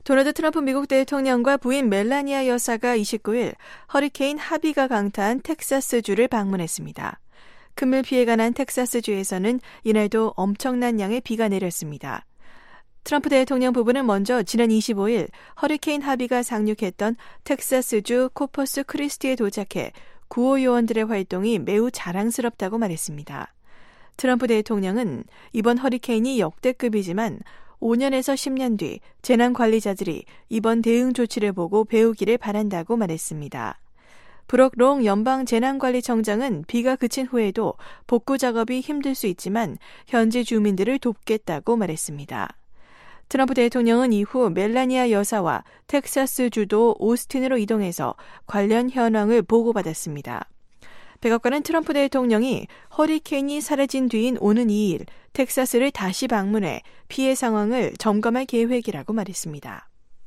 도널드 트럼프 미국 대통령과 부인 멜라니아 여사가 이십구일 허리케인 하비가 강타한 텍사스주를 방문했습니다. 큰물 피해가 난 텍사스주에서는 이날도 엄청난 양의 비가 내렸습니다. 트럼프 대통령 부부는 먼저 지난 이십오일 허리케인 하비가 상륙했던 텍사스주 코퍼스 크리스티에 도착해 구호 요원들의 활동이 매우 자랑스럽다고 말했습니다. 트럼프 대통령은 이번 허리케인이 역대급이지만 오 년에서 십 년 뒤 재난관리자들이 이번 대응 조치를 보고 배우기를 바란다고 말했습니다. 브록 롱 연방재난관리청장은 비가 그친 후에도 복구 작업이 힘들 수 있지만 현지 주민들을 돕겠다고 말했습니다. 트럼프 대통령은 이후 멜라니아 여사와 텍사스 주도 오스틴으로 이동해서 관련 현황을 보고받았습니다. 백악관은 트럼프 대통령이 허리케인이 사라진 뒤인 오는 이일 텍사스를 다시 방문해 피해 상황을 점검할 계획이라고 말했습니다.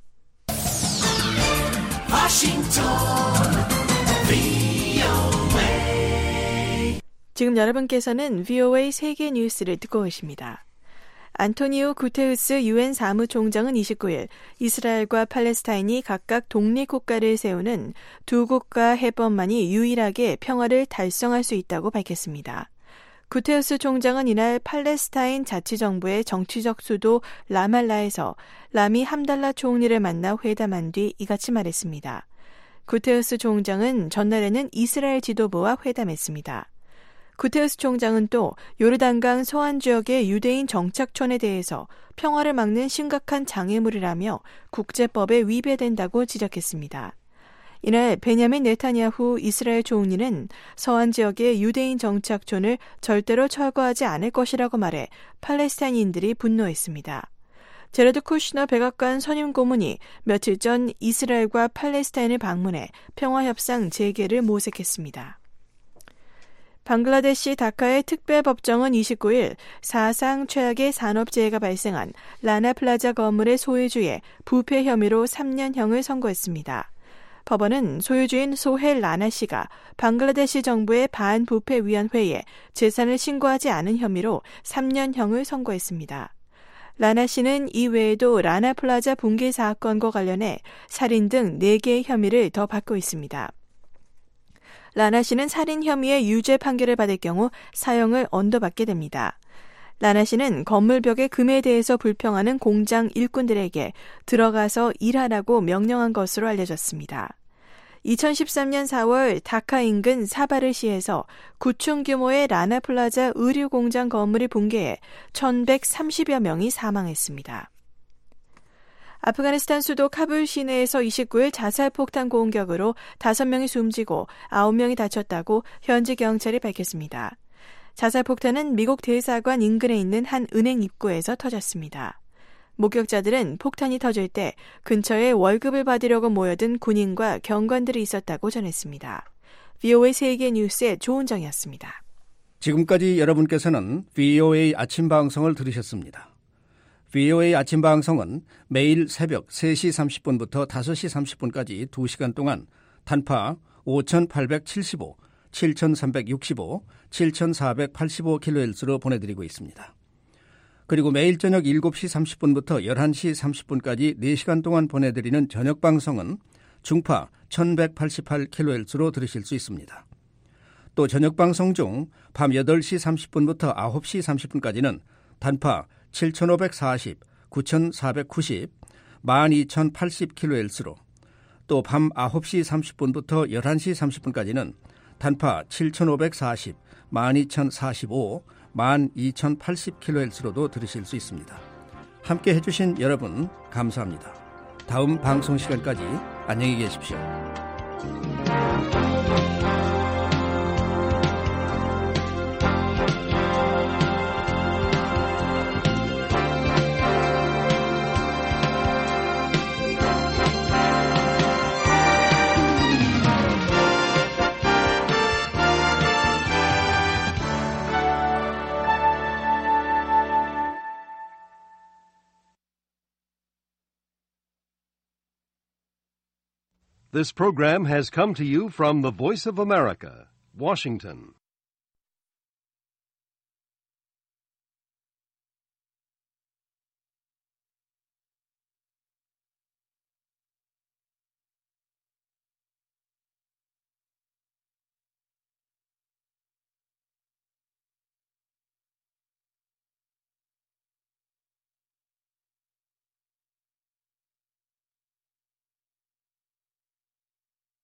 지금 여러분께서는 브이오에이 세계 뉴스를 듣고 계십니다. 안토니오 구테우스 유엔 사무총장은 이십구일 이스라엘과 팔레스타인이 각각 독립국가를 세우는 두 국가 해법만이 유일하게 평화를 달성할 수 있다고 밝혔습니다. 구테우스 총장은 이날 팔레스타인 자치정부의 정치적 수도 라말라에서 라미 함달라 총리를 만나 회담한 뒤 이같이 말했습니다. 구테우스 총장은 전날에는 이스라엘 지도부와 회담했습니다. 구테우스 총장은 또 요르단강 서안 지역의 유대인 정착촌에 대해서 평화를 막는 심각한 장애물이라며 국제법에 위배된다고 지적했습니다. 이날 베냐민 네타냐후 이스라엘 총리는 서안 지역의 유대인 정착촌을 절대로 철거하지 않을 것이라고 말해 팔레스타인인들이 분노했습니다. 제러드 쿠시너 백악관 선임 고문이 며칠 전 이스라엘과 팔레스타인을 방문해 평화협상 재개를 모색했습니다. 방글라데시 다카의 특별법정은 이십구일 사상 최악의 산업재해가 발생한 라나플라자 건물의 소유주의 부패 혐의로 삼 년형을 선고했습니다. 법원은 소유주인 소헬 라나 씨가 방글라데시 정부의 반부패위원회에 재산을 신고하지 않은 혐의로 삼 년형을 선고했습니다. 라나 씨는 이외에도 라나플라자 붕괴 사건과 관련해 살인 등 네 개의 혐의를 더 받고 있습니다. 라나 씨는 살인 혐의의 유죄 판결을 받을 경우 사형을 언도받게 됩니다. 라나 씨는 건물 벽의 금에 대해서 불평하는 공장 일꾼들에게 들어가서 일하라고 명령한 것으로 알려졌습니다. 이천십삼년 사월 다카 인근 사바르시에서 구층 규모의 라나플라자 의류공장 건물이 붕괴해 천백삼십여 명이 사망했습니다. 아프가니스탄 수도 카불 시내에서 이십구일 자살폭탄 공격으로 다섯 명이 숨지고 아홉 명이 다쳤다고 현지 경찰이 밝혔습니다. 자살폭탄은 미국 대사관 인근에 있는 한 은행 입구에서 터졌습니다. 목격자들은 폭탄이 터질 때 근처에 월급을 받으려고 모여든 군인과 경관들이 있었다고 전했습니다. 브이오에이 세계 뉴스의 조은정이었습니다. 지금까지 여러분께서는 브이오에이 아침 방송을 들으셨습니다. 브이오에이 아침 방송은 매일 새벽 세 시 삼십 분부터 다섯 시 삼십 분까지 두 시간 동안 단파 오천팔백칠십오, 칠천삼백육십오, 칠천사백팔십오 킬로헤르츠로 보내드리고 있습니다. 그리고 매일 저녁 일곱 시 삼십 분부터 열한 시 삼십 분까지 네 시간 동안 보내드리는 저녁 방송은 중파 천백팔십팔 킬로헤르츠로 들으실 수 있습니다. 또 저녁 방송 중 밤 여덟 시 삼십 분부터 아홉 시 삼십 분까지는 단파 칠천오백사십, 구천사백구십, 만 이천팔십 킬로헤르츠로 또 밤 아홉 시 삼십 분부터 열한 시 삼십 분까지는 단파 칠천오백사십, 만 이천사십오, 만 이천팔십 킬로헤르츠로도 들으실 수 있습니다. 함께 해주신 여러분 감사합니다. 다음 방송 시간까지 안녕히 계십시오. This program has come to you from the Voice of America, Washington.